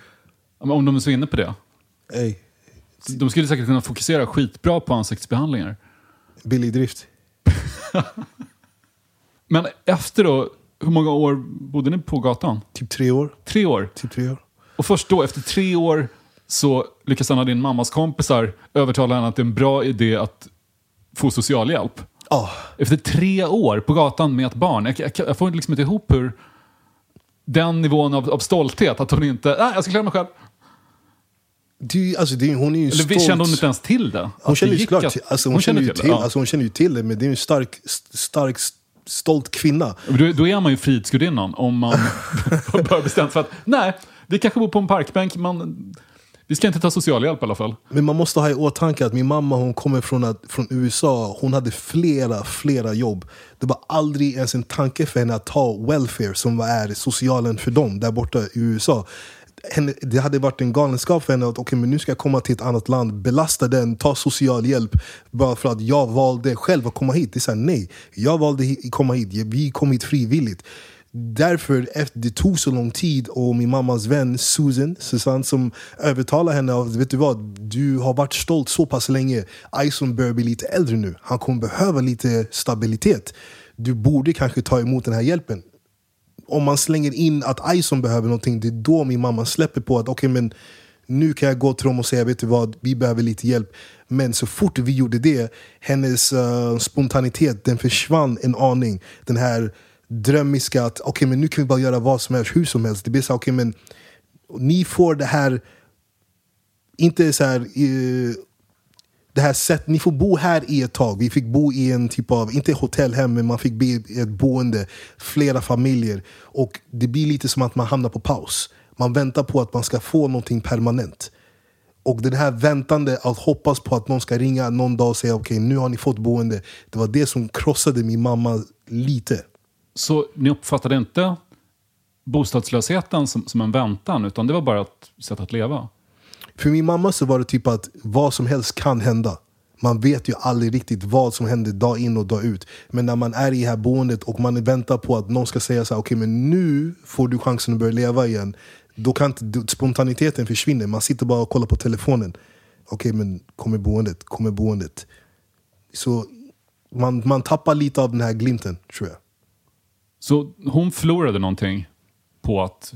om de är så inne på det. Hey. De skulle säkert kunna fokusera skitbra på ansiktsbehandlingar. Billig drift. Men efter då, hur många år bodde ni på gatan? Typ tre år. Tre år? Typ tre år. Och först då, efter tre år, så lyckas han av din mammas kompisar övertala henne att det är en bra idé att få socialhjälp. Oh. Efter tre år på gatan med ett barn. Jag, jag, jag får liksom inte ihop hur den nivån av, av stolthet, att hon inte, nej, jag ska klara mig själv. Du, alltså det, hon är ju Eller stolt. Kände hon inte ens till det? Hon känner ju klart, alltså hon, hon känner ju till, till ja. alltså hon känner ju till det, men det är en stark, stark, stolt kvinna. Då, då är man ju fridsgudinnan om man bör bestämt för att, nej, vi kanske bor på en parkbänk, man... Vi ska inte ta socialhjälp i alla fall. Men man måste ha i åtanke att min mamma, hon kommer från, att, från U S A. Hon hade flera, flera jobb. Det var aldrig ens en tanke för henne att ta welfare, som är socialen för dem där borta i U S A. Henne, det hade varit en galenskap för henne att okay, men nu ska jag komma till ett annat land, belasta den, ta socialhjälp bara för att jag valde själv att komma hit. Det är så här, nej, jag valde att komma hit. Vi kom hit frivilligt. Därför, efter det tog så lång tid, och min mammas vän Susan, Susan som övertalade henne att, vet du vad, du har varit stolt så pass länge, Ison börjar bli lite äldre nu, han kommer behöva lite stabilitet, du borde kanske ta emot den här hjälpen. Om man slänger in att Ison behöver någonting, det är då min mamma släpper på att okej, okay, men nu kan jag gå till dem och säga, vet du vad, vi behöver lite hjälp. Men så fort vi gjorde det, hennes uh, spontanitet, den försvann en aning. Den här drömmiska att okej, okay, men nu kan vi bara göra vad som helst, hur som helst. Det blir så okej, okay, men ni får det här, inte så här uh, det här sätt, ni får bo här i ett tag. Vi fick bo i en typ av, inte hotellhem, men man fick bo i ett boende, flera familjer, och det blir lite som att man hamnar på paus. Man väntar på att man ska få någonting permanent. Och det här väntande, att hoppas på att någon ska ringa någon dag och säga okej, okay, nu har ni fått boende. Det var det som krossade min mamma lite. Så ni uppfattade inte bostadslösheten som, som en väntan, utan det var bara ett sätt att leva? För min mamma så var det typ att vad som helst kan hända. Man vet ju aldrig riktigt vad som händer dag in och dag ut. Men när man är i det här boendet och man väntar på att någon ska säga så här, okej, okay, men nu får du chansen att börja leva igen. Då kan inte spontaniteten försvinna. Man sitter bara och kollar på telefonen. Okej, okay, men kommer boendet, kommer boendet. Så man, man tappar lite av den här glimten, tror jag. Så hon förlorade någonting på att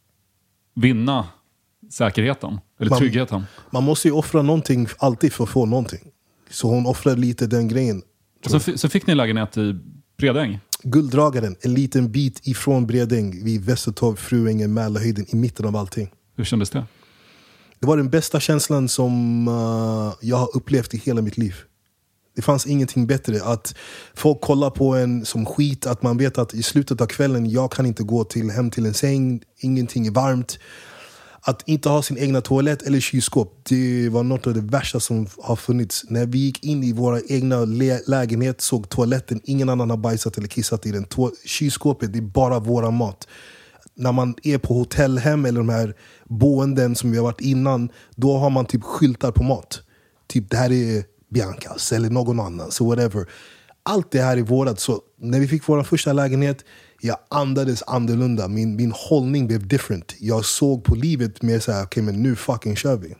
vinna säkerheten? Eller man, tryggheten? Man måste ju offra någonting alltid för att få någonting. Så hon offrade lite den grejen. Så, f- så fick ni lägenhet i Bredäng? Gulddragaren, en liten bit ifrån Bredäng vid Västertorp, Fruängen, Mälarhöjden, i mitten av allting. Hur kändes det? Det var den bästa känslan som uh, jag har upplevt i hela mitt liv. Det fanns ingenting bättre. Att folk kollar på en som skit, att man vet att i slutet av kvällen jag kan inte gå till, hem till en säng, ingenting är varmt. Att inte ha sin egna toalett eller kylskåp, det var något av det värsta som har funnits. När vi gick in i våra egna lä- lägenhet såg toaletten, ingen annan har bajsat eller kissat i den. To- kylskåpet, det är bara våra mat. När man är på hotellhem eller de här boenden som vi har varit innan, då har man typ skyltar på mat. Typ det här är Biancas eller någon annan, så whatever. Allt det här är vårat. Så när vi fick vår första lägenhet, jag andades annorlunda. Min, min hållning blev different. Jag såg på livet mer så här, okej okay, men nu fucking kör vi.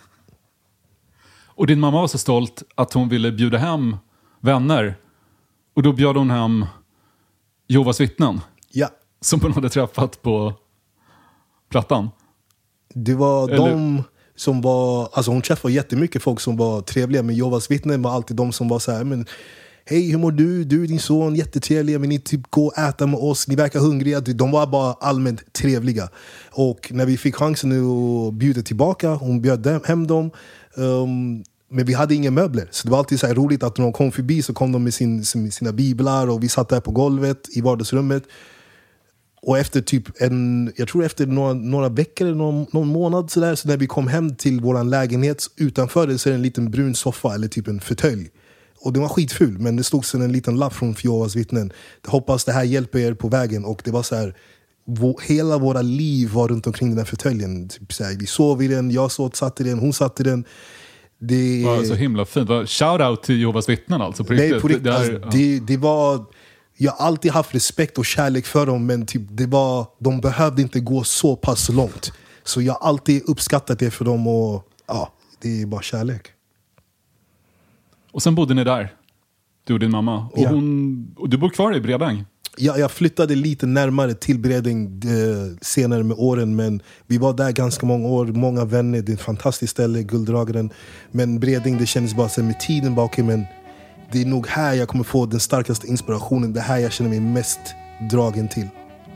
Och din mamma var så stolt att hon ville bjuda hem vänner. Och då bjöd hon hem Jehovas vittnen. Ja. Som hon hade träffat på Plattan. Det var Eller... de som var, alltså hon träffade jättemycket folk som var trevliga, men Jehovas vittnen var alltid de som var så här, men hej, hur mår du? Du, din son, jättetrevliga, men ni typ gå och äta med oss, ni verkar hungriga. De var bara allmänt trevliga. Och när vi fick chansen att bjuda tillbaka, hon bjöd hem dem. Um, men vi hade inga möbler, så det var alltid så här roligt att när de kom förbi så kom de med sin, sina biblar och vi satt där på golvet i vardagsrummet. Och efter typ en, jag tror efter några, några veckor eller någon, någon månad så där, så när vi kom hem till våran lägenhet, utanför det så är det en liten brun soffa eller typ en fåtölj. Och det var skitful, men det stod sen en liten lapp från Jehovas vittnen. Jag hoppas det här hjälper er på vägen. Och det var så här, vår, hela våra liv var runt omkring den här fåtöljen. Typ så här, vi sov i den, jag så, satt i den, hon satt i den. Det var så himla fint. Shout out till Jehovas vittnen alltså. På nej, riktigt. på riktigt. Det, där, alltså, ja. det, det var... Jag har alltid haft respekt och kärlek för dem, men typ det var, de behövde inte gå så pass långt. Så jag har alltid uppskattat det för dem och ja, det är bara kärlek. Och sen bodde ni där, du och din mamma. Och, ja. hon, och du bor kvar i Bredäng? Ja, jag flyttade lite närmare till Bredäng eh, senare med åren, men vi var där ganska många år, många vänner, det är ett fantastiskt ställe, Gulddragaren. Men Bredäng, det kändes bara så med tiden bak, men det är nog här jag kommer få den starkaste inspirationen. Det här jag känner mig mest dragen till.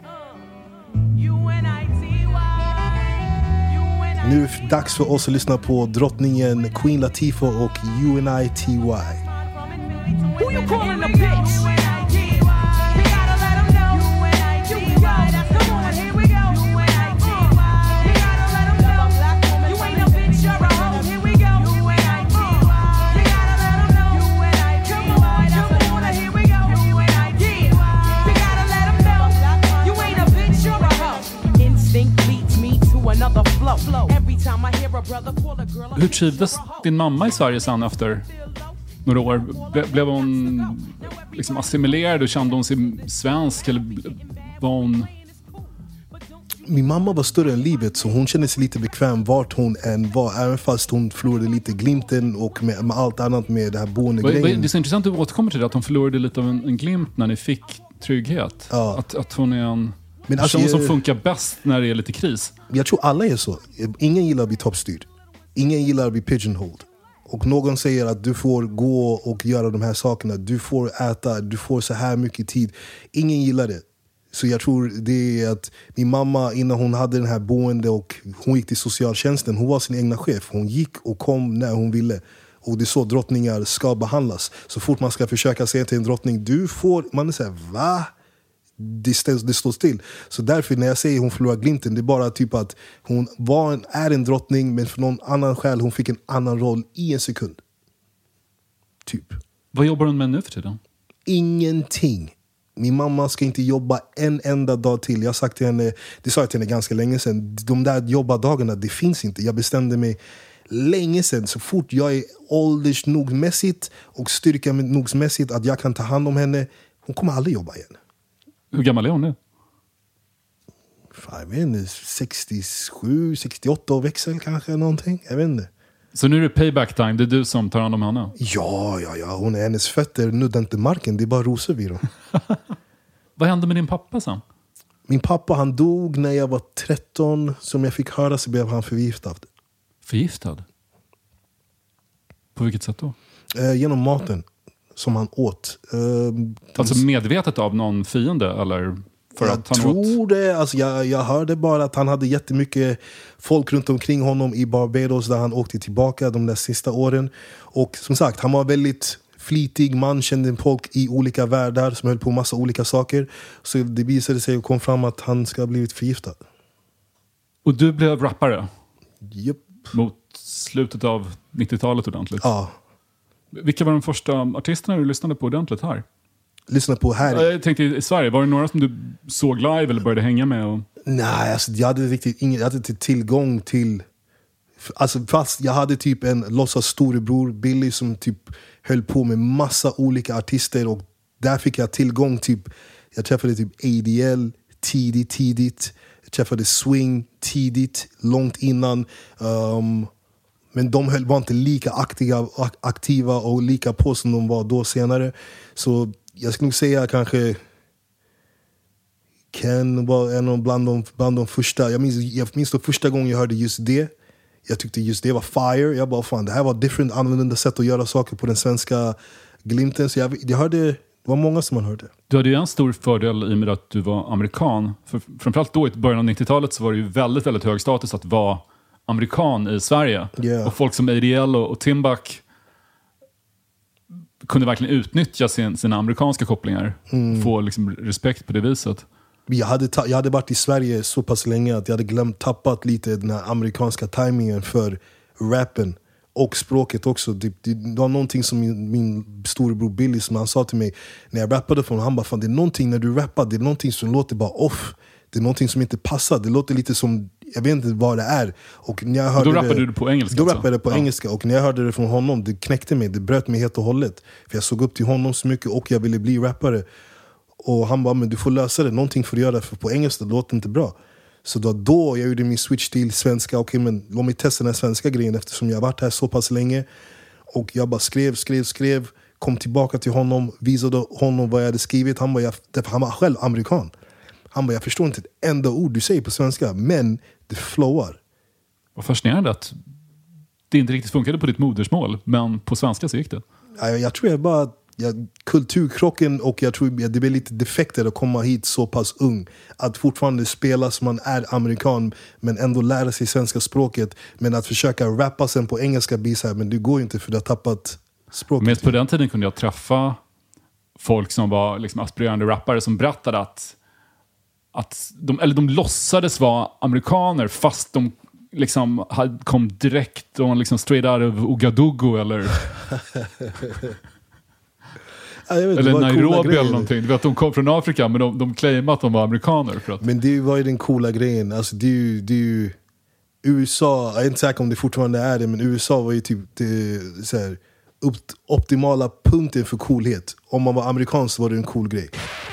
Nu är det dags för oss att lyssna på drottningen Queen Latifah och U N I T Y. Who you calling a bitch? Hur trivdes din mamma i Sverige sen efter några år? Ble, blev hon liksom assimilerad och kände hon sig svensk? Eller var hon... Min mamma var större än livet, så hon kände sig lite bekväm vart hon än var. Även fast hon förlorade lite glimten och med, med allt annat med det här boendegrejen. Det är så intressant att du återkommer till det, att hon förlorade lite av en, en glimt när ni fick trygghet. Ja. Att, att hon är en Men person alltså, som funkar bäst när det är lite kris. Jag tror alla är så. Ingen gillar att bli toppstyrd. Ingen gillar att bli pigeonholed. Och någon säger att du får gå och göra de här sakerna. Du får äta, du får så här mycket tid. Ingen gillar det. Så jag tror det är att min mamma, innan hon hade den här boende och hon gick till socialtjänsten, hon var sin egna chef. Hon gick och kom när hon ville. Och det är så drottningar ska behandlas. Så fort man ska försöka säga till en drottning, du får, man är så här, va? Det, ställ, det står still. Så därför när jag säger hon förlorar glimten, det är bara typ att hon var en, är en drottning, men för någon annan skäl hon fick en annan roll i en sekund. Typ. Vad jobbar hon med nu för tiden? Ingenting. Min mamma ska inte jobba en enda dag till. Jag har sagt till henne, det sa jag till henne ganska länge sedan, de där jobbadagarna, det finns inte. Jag bestämde mig länge sedan, så fort jag är åldersnogmässigt och styrkanogmässigt att jag kan ta hand om henne, hon kommer aldrig jobba igen. Hur gammal är hon nu? Fan, jag vet inte, sextiosju, sextioåtta och växel kanske någonting. Jag vet inte. Så nu är det payback time, det är du som tar hand om henne? Ja, ja, ja. Hon är, hennes fötter nuddar inte marken, det är bara rosor vid dem. Vad hände med din pappa sen? Min pappa, han dog när jag var tretton. Som jag fick höra så blev han förgiftad. Förgiftad? På vilket sätt då? Eh, genom maten. som han åt. Uh, alltså medvetet av någon fiende eller för jag att han tror åt? det. Alltså jag, jag hörde bara att han hade jättemycket folk runt omkring honom i Barbados där han åkte tillbaka de där sista åren. Och som sagt, han var väldigt flitig man, kände folk i olika världar som höll på massa olika saker. Så det visade sig och kom fram att han ska ha blivit förgiftad. Och du blev rappare? Japp. Mot slutet av nittiotalet ordentligt? Ja. Vilka var de första artisterna du lyssnade på ordentligt här? Lyssna på här. Jag tänkte i Sverige, var det några som du såg live eller började hänga med? Och... Nej, alltså, jag hade riktigt ingen, jag hade inte tillgång till... Alltså, fast jag hade typ en låtsas storebror, Billy, som typ höll på med massa olika artister. Och där fick jag tillgång typ... Jag träffade typ A D L tidigt, tidigt. Jag träffade Swing tidigt, långt innan. Um, men de höll, var inte lika aktiva, aktiva och lika på som de var då senare. Så jag skulle nog säga kanske Ken var en av bland de, bland de första. Jag minns, jag minns då första gången jag hörde just det. Jag tyckte just det var fire. Jag bara, fan, det här var different, annorlunda sätt att göra saker på den svenska glimten. Så jag, jag hörde, det var många som man hörde. Du hade ju en stor fördel i och med att du var amerikan. För framförallt då i början av nittiotalet så var det ju väldigt, väldigt hög status att vara amerikan i Sverige. Yeah. Och folk som A D L och, och Timbuk kunde verkligen utnyttja sin, sina amerikanska kopplingar. Mm. Få liksom respekt på det viset. Jag hade, ta- jag hade varit i Sverige så pass länge att jag hade glömt, tappat lite den här amerikanska timingen för rappen. Och språket också. Det, det, det var någonting som min, min storebror Billy som han sa till mig när jag rappade för honom. Han bara, fan, det är någonting när du rappar, det är någonting som låter bara off. Det är någonting som inte passar. Det låter lite som, jag vet inte vad det är. Och när jag hörde och då rappade det, du på engelska? Då alltså. rappade jag på ja. engelska. Och när jag hörde det från honom, det knäckte mig. Det bröt mig helt och hållet. För jag såg upp till honom så mycket och jag ville bli rappare. Och han bara, men du får lösa det. Någonting får du göra, för på engelska det låter inte bra. Så då, då jag gjorde min switch till svenska. Okej, men låt mig testa den här svenska grejen eftersom jag har varit här så pass länge. Och jag bara skrev, skrev, skrev. Kom tillbaka till honom, visade honom vad jag hade skrivit. Han bara, jag, han var själv amerikan. Han bara, jag förstår inte ett enda ord du säger på svenska, men det flowar. Vad fascinerande att det inte riktigt funkade på ditt modersmål, men på svenska så gick det. Jag, jag tror jag bara... Jag, kulturkrocken, och jag tror det blir lite defekter att komma hit så pass ung. Att fortfarande spela som man är amerikan men ändå lära sig svenska språket. Men att försöka rappa sen på engelska blir så här, men det går inte för du har tappat språket. Men på den tiden kunde jag träffa folk som var liksom aspirerande rappare som berättade att, att de, eller de låtsades vara amerikaner fast de liksom hade, kom direkt och liksom straight out of Ouagadougou eller... Vet, eller Nairobi eller någonting. Du vet, de kom från Afrika men de, de claimade att de var amerikaner. För att... Men det var ju den coola grejen. Alltså, det är ju, det är ju U S A, jag är inte säker om det fortfarande är det, men U S A var ju typ det, så här, upp, optimala punkten för coolhet. Om man var amerikan så var det en cool grej.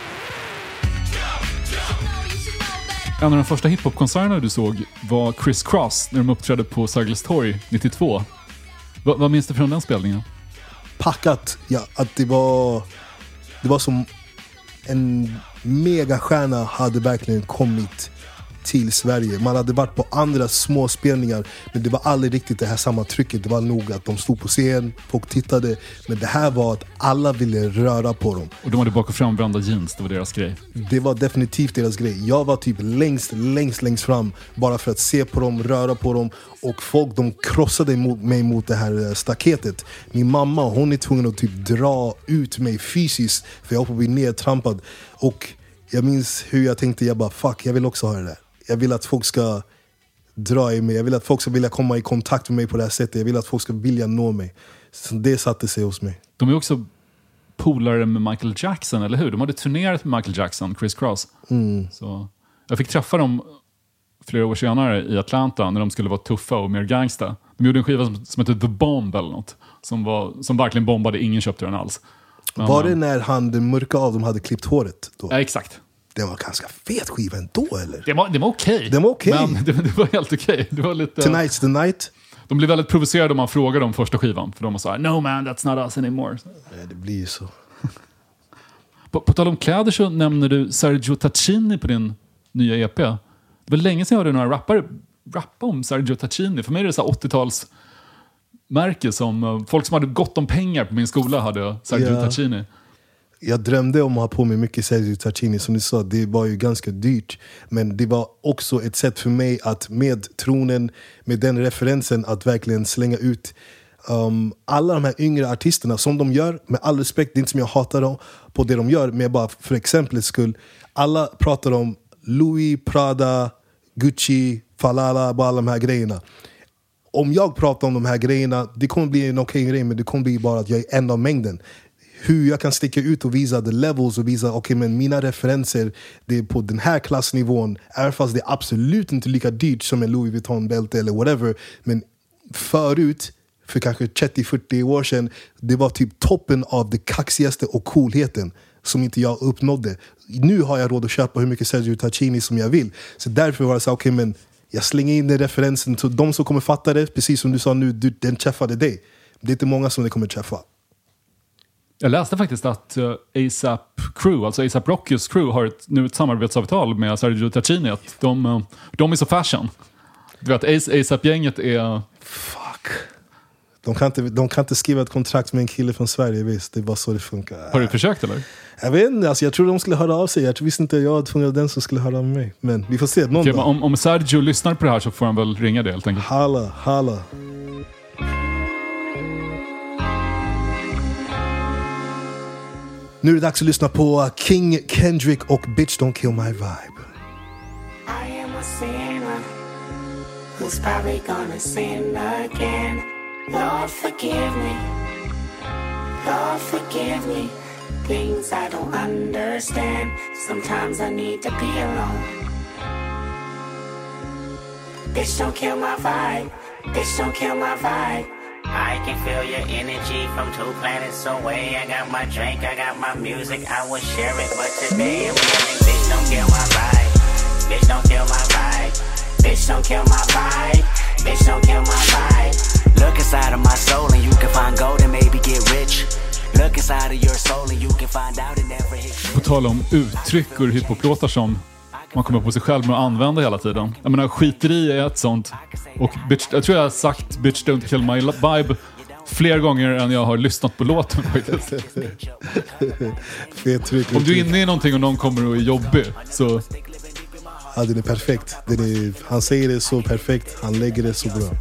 En av de första hiphop-konserterna du såg var Criss Cross när de uppträdde på Sergels torg nittiotvå. Va, vad minns du från den spelningen? Packat, ja, att det var det var som en megastjärna hade verkligen kommit till Sverige. Man hade varit på andra små spelningar, men det var aldrig riktigt det här samma trycket. Det var nog att de stod på scen, folk tittade, men det här var att alla ville röra på dem. Och de hade bak och frambrända jeans, det var deras grej. Det var definitivt deras grej. Jag var typ längst, längst, längst fram bara för att se på dem, röra på dem, och folk, de krossade mot mig mot det här staketet. Min mamma, hon är tvungen att typ dra ut mig fysiskt för jag var på att bli nedtrampad. Och jag minns hur jag tänkte, jag bara fuck, jag vill också ha det där. Jag vill att folk ska dra i mig. Jag vill att folk ska vilja komma i kontakt med mig på det här sättet. Jag vill att folk ska vilja nå mig. Så det satte sig hos mig. De är också polare med Michael Jackson, eller hur? De hade turnerat med Michael Jackson, Criss Cross. Mm. Så jag fick träffa dem flera år senare i Atlanta när de skulle vara tuffa och mer gangsta. De gjorde en skiva som, som hette The Bomb eller något. Som, var, som verkligen bombade, ingen köpte den alls. Men, var det när han, den mörka av dem, hade klippt håret då? Ja, exakt. Det var ganska fet skiva ändå, eller? Det var, det var okej. Okay. Det var okej. Okay. Men det, det var helt okej. Okay. Det var lite... Tonight's the night. De blev väldigt provocerade om man frågade om första skivan. För de var så här, no man, that's not us anymore. Ja, det blir ju så. på, på tal om kläder så nämner du Sergio Tacchini på din nya E P. Det var länge sedan jag hörde några rappare rappa om Sergio Tacchini. För mig är det så här åttio-tals märke som uh, folk som hade gott om pengar på min skola hade Sergio Ja. Tacchini. Jag drömde om att ha på mig mycket Sergio Tacchini. Som du sa, det var ju ganska dyrt. Men det var också ett sätt för mig att med tronen, med den referensen, att verkligen slänga ut um, alla de här yngre artisterna som de gör. Med all respekt, det är inte som jag hatar dem på det de gör, men bara för exemplets skull. Alla pratar om Louis, Prada, Gucci, Falala, bara alla de här grejerna. Om jag pratar om de här grejerna, det kommer bli en okej grej, men det kommer bli bara att jag är en av mängden. Hur jag kan sticka ut och visa the levels och visa, okej, okay, men mina referenser, det är på den här klassnivån, även fast det är absolut inte lika dyrt som en Louis Vuitton-bälte eller whatever. Men förut, för kanske trettio fyrtio år sedan, det var typ toppen av det kaxigaste och coolheten som inte jag uppnådde. Nu har jag råd att köpa hur mycket Sergio Tacchini som jag vill. Så därför var det så, okej, okay, men jag slänger in den referensen. Så de som kommer fatta det, precis som du sa nu, du, den träffade dig. Det är inte många som det kommer träffa. Jag läste faktiskt att uh, A$AP Crew, alltså A$AP Rocky's crew, har ett, nu ett samarbetsavtal med Sergio Tacchini. Att de, uh, de är så fashion. Du vet, A$AP-gänget är... Fuck. De kan, inte, de kan inte skriva ett kontrakt med en kille från Sverige, visst. Det är bara så det funkar. Har du försökt eller? Jag vet inte, alltså, jag tror de skulle höra av sig. Jag visste inte jag var tvungen den som skulle höra av mig. Men vi får se, någon okay, dag. Om, om Sergio lyssnar på det här så får han väl ringa det helt enkelt. Halla, halla. Nu är det dags att lyssna på King Kendrick och Bitch Don't Kill My Vibe. I am a sinner who's probably gonna sin again. Lord forgive me, Lord forgive me. Things I don't understand. Sometimes I need to be alone. Bitch don't kill my vibe, bitch don't kill my vibe. I can feel your energy from two planets away. I got my drink, I got my music, I will share it. But today I'm yelling, bitch don't kill my vibe. Bitch don't kill my vibe. Bitch don't kill my vibe. Bitch don't kill my vibe. Look inside of my soul and you can find gold and maybe get rich. Look inside of your soul and you can find out it never hit. På tal om uttryck och hiphop-låtar som man kommer på sig själv med att använda hela tiden. Jag menar, skiteri är ett sånt. Och bitch, jag tror jag har sagt Bitch Don't Kill My Vibe fler gånger än jag har lyssnat på låten faktiskt. Om du är inne i någonting och någon kommer och är jobbig så... Ja, det är perfekt. Det är, han säger det så perfekt. Han lägger det så bra.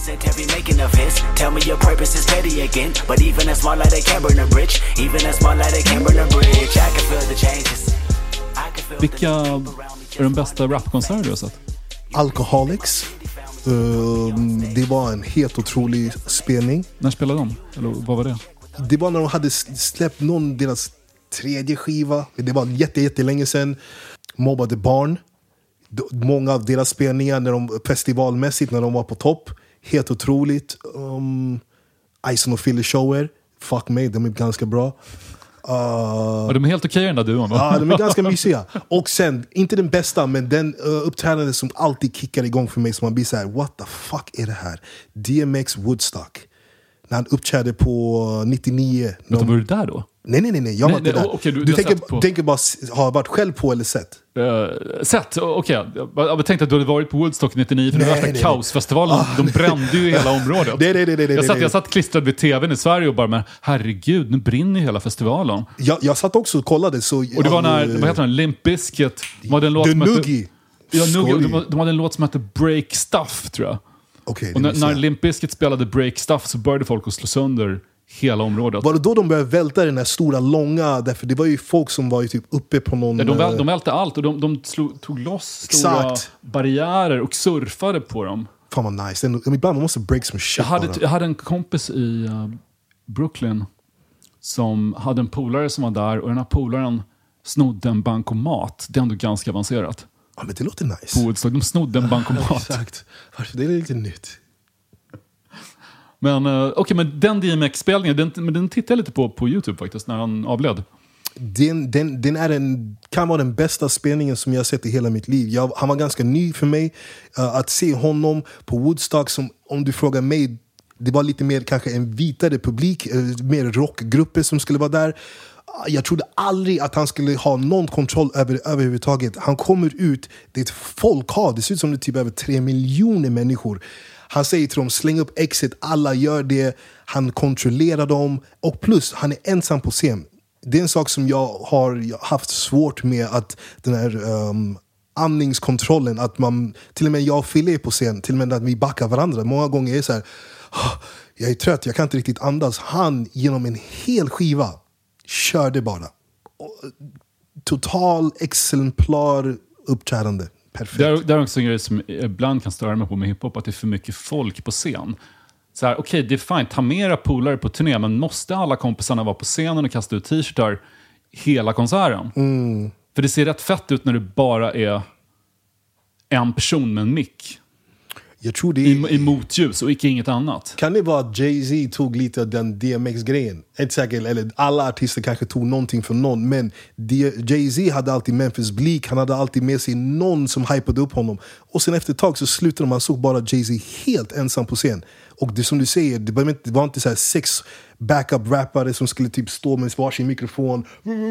Vilka är de bästa rapkonserter du har sett? Alcoholics. Uh, det var en helt otrolig spelning. När spelade de? Eller vad var det? Det var när de hade släppt någon deras tredje skiva. Det var jätte, jättelänge sedan. Mobbade barn. Många av deras spelningar när de, festivalmässigt när de var på topp. Helt otroligt. Um, Ison och Philly shower. Fuck me, de är ganska bra. Uh, ja, de är helt okej den där duon. Ja, de är ganska mysiga. Och sen, inte den bästa, men den uh, uppträdande som alltid kickar igång för mig. Så man blir så här, what the fuck är det här? D M X Woodstock. När han uppträdde på nittionio. Men var du där då? Nej, nej, nej, nej. Jag nej, var inte nej, där. okay, du du du tänker, på... tänker bara, har varit själv på eller sett? Uh, sett, okej. Okay. Jag, jag tänkte att du hade varit på Woodstock nittionio för nej, den värsta kaosfestivalen. Ah. De brände ju hela området. nej, nej, nej, nej, jag, satt, nej. jag satt klistrad vid tvn i Sverige och bara, men herregud, nu brinner ju hela festivalen. Jag, jag satt också och kollade. Så, och det var när, vad heter den, Limp Bizkit. De hade en låt The som Noogie. Hette, ja, Noogie. De, de hade en låt som hette Break Stuff, tror jag. Okay, och när, när Limp Bizkit spelade Break Stuff så började folk att slå sönder hela området. Var det då de började välta den här stora, långa... Därför det var ju folk som var ju typ uppe på någon... Ja, de, väl, de välte allt och de, de slog, tog loss stora Exakt. barriärer och surfade på dem. Fan vad nice. Den, ibland man måste break some shit. Jag hade, jag hade en kompis i uh, Brooklyn som hade en polare som var där och den här polaren snodde en bankomat. Det är ändå ganska avancerat. Ja, men det låter nice. På Woodstock. De snodde en bankomat. Exakt. Det är lite nytt. Men uh, okej, okay, men den D M X-spelningen, den, men den tittade jag lite på på YouTube faktiskt när han avled. Den, den, den är en, kan vara den bästa spelningen som jag har sett i hela mitt liv. Jag, han var ganska ny för mig. Uh, att se honom på Woodstock, som om du frågar mig, det var lite mer kanske en vitare publik, uh, mer rockgrupper som skulle vara där. Uh, jag trodde aldrig att han skulle ha någon kontroll över det överhuvudtaget. Han kommer ut, det är ett folkhav, det ser ut som det är typ över tre miljoner människor. Han säger till dem, släng upp exit, alla gör det. Han kontrollerar dem. Och plus, han är ensam på scen. Det är en sak som jag har haft svårt med, att den här um, andningskontrollen, att man, till och med jag och Fille är på scen, till och med att vi backar varandra. Många gånger är det så här, jag är trött, jag kan inte riktigt andas. Han genom en hel skiva körde bara. Total exemplar uppträdande. Perfekt. Det är, det är också en grej som ibland kan störa mig på med hiphop, att det är för mycket folk på scen. Så här, okej, okay, det är fint, ta med era polare på turné, men måste alla kompisarna vara på scenen och kasta ut t-shirtar hela konserten? Mm. För det ser rätt fett ut när det bara är en person med en mick. Jag tror det är... I, i motljus och icke inget annat. Kan det vara att Jay-Z tog lite av den D M X-grejen? Inte säkert, eller alla artister kanske tog någonting från någon, men Jay-Z hade alltid Memphis Bleak, han hade alltid med sig någon som hypade upp honom. Och sen efter ett tag så slutade man, såg bara Jay-Z helt ensam på scen. Och det som du säger, det var inte, det var inte så här sex backup-rappare som skulle typ stå med varsin mikrofon.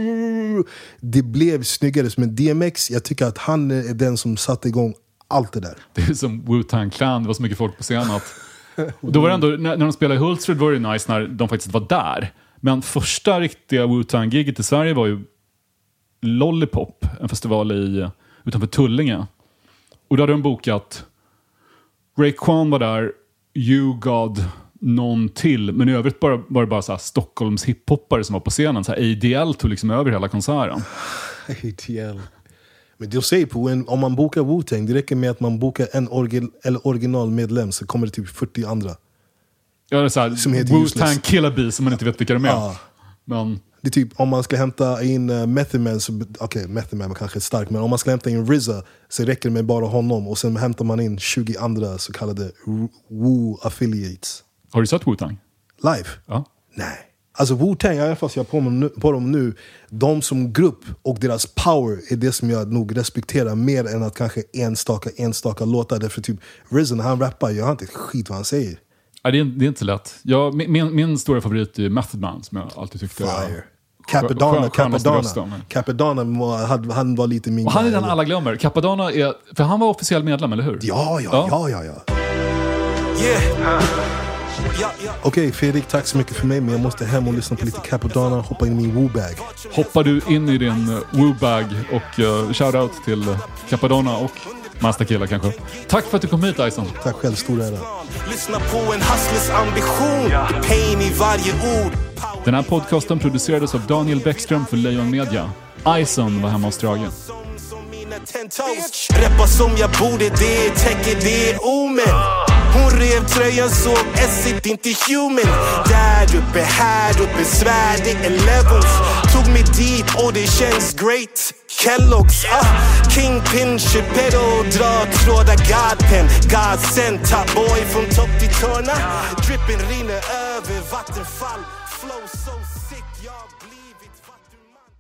Det blev snyggare, men D M X, jag tycker att han är den som satte igång allt det där. Det är som Wu-Tang Clan, det var så mycket folk på scenen att... Då var det ändå, när, när de spelade i Hultsfred var det nice när de faktiskt var där. Men första riktiga Wu-Tang-giget i Sverige var ju Lollipop, en festival i, utanför Tullinge. Och då hade de bokat Raekwon var där, YouGod, någon till. Men i övrigt bara, var det bara så här Stockholms hiphoppare som var på scenen. Så här A D L tog liksom över hela konserten. A D L. Men det säger på en, om man bokar Wu-Tang, det räcker med att man bokar en origin, eller originalmedlem, så kommer det typ fyrtio andra. Ja, det är så här Wu-Tang Killer Bee som man inte vet vilka de är. Ja. Men det är typ, om man ska hämta in uh, Method Man, så okej, okay, Method Man var kanske stark, men om man ska hämta in R Z A så räcker det med bara honom, och sen hämtar man in tjugo andra så kallade Wu-affiliates. Har du sett Wu-Tang? Live? Ja. Nej. Alltså Wu-Tang, även fast jag är på, nu, på dem nu, de som grupp och deras power är det som jag nog respekterar mer än att kanske enstaka, enstaka låtar. Därför typ R Z A, när han rappar, jag har inte skit vad han säger. Ja, det, är, det är inte lätt. Jag, min, min stora favorit är Method Man, som jag alltid tyckte Fire. Capadonna, Capadonna. Capadonna, han, han var lite min... Och han är den alla glömmer. Capadonna är... För han var officiell medlem, eller hur? Ja, ja, ja, ja, ja. Yeah. Okej, okay, Fredrik, tack så mycket för mig, men jag måste hem och lyssna på lite Capadonna, hoppa in i min Woo-bag. Hoppar du in i din uh, Woo-bag och uh, shoutout till uh, Capadonna och Master Killa kanske. Tack för att du kom hit, Ison. Tack själv, stor ära. Lyssna på en hustlers ambition, pain i varje ord. Den här podcasten producerades av Daniel Bäckström för Lejon Media. Ison var hemma hos Drage. Reppa som jag borde, det täcker det omen. Hon rev tröjan, såg acid, inte human. Där uppe, här uppe, svär det är levels. Tog mig dit och det känns great. Kellogg's, ah, Kingpin, Chipetto, dra tråda, Godpen, God sent, top boy från topp till tårna. Drippen rinner över vattenfall, flow so sick, jag blivit vattenman.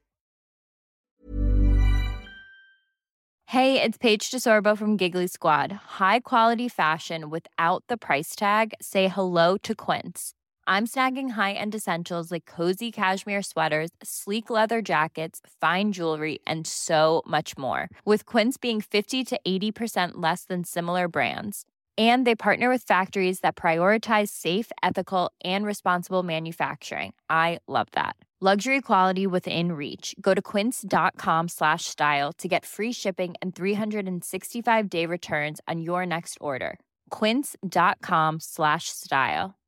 Hey, it's Paige DeSorbo from Giggly Squad. High quality fashion without the price tag. Say hello to Quince. I'm snagging high-end essentials like cozy cashmere sweaters, sleek leather jackets, fine jewelry, and so much more. With Quince being fifty to eighty percent less than similar brands. And they partner with factories that prioritize safe, ethical, and responsible manufacturing. I love that. Luxury quality within reach. Go to quince.com slash style to get free shipping and three sixty-five day returns on your next order. Quince.com slash style.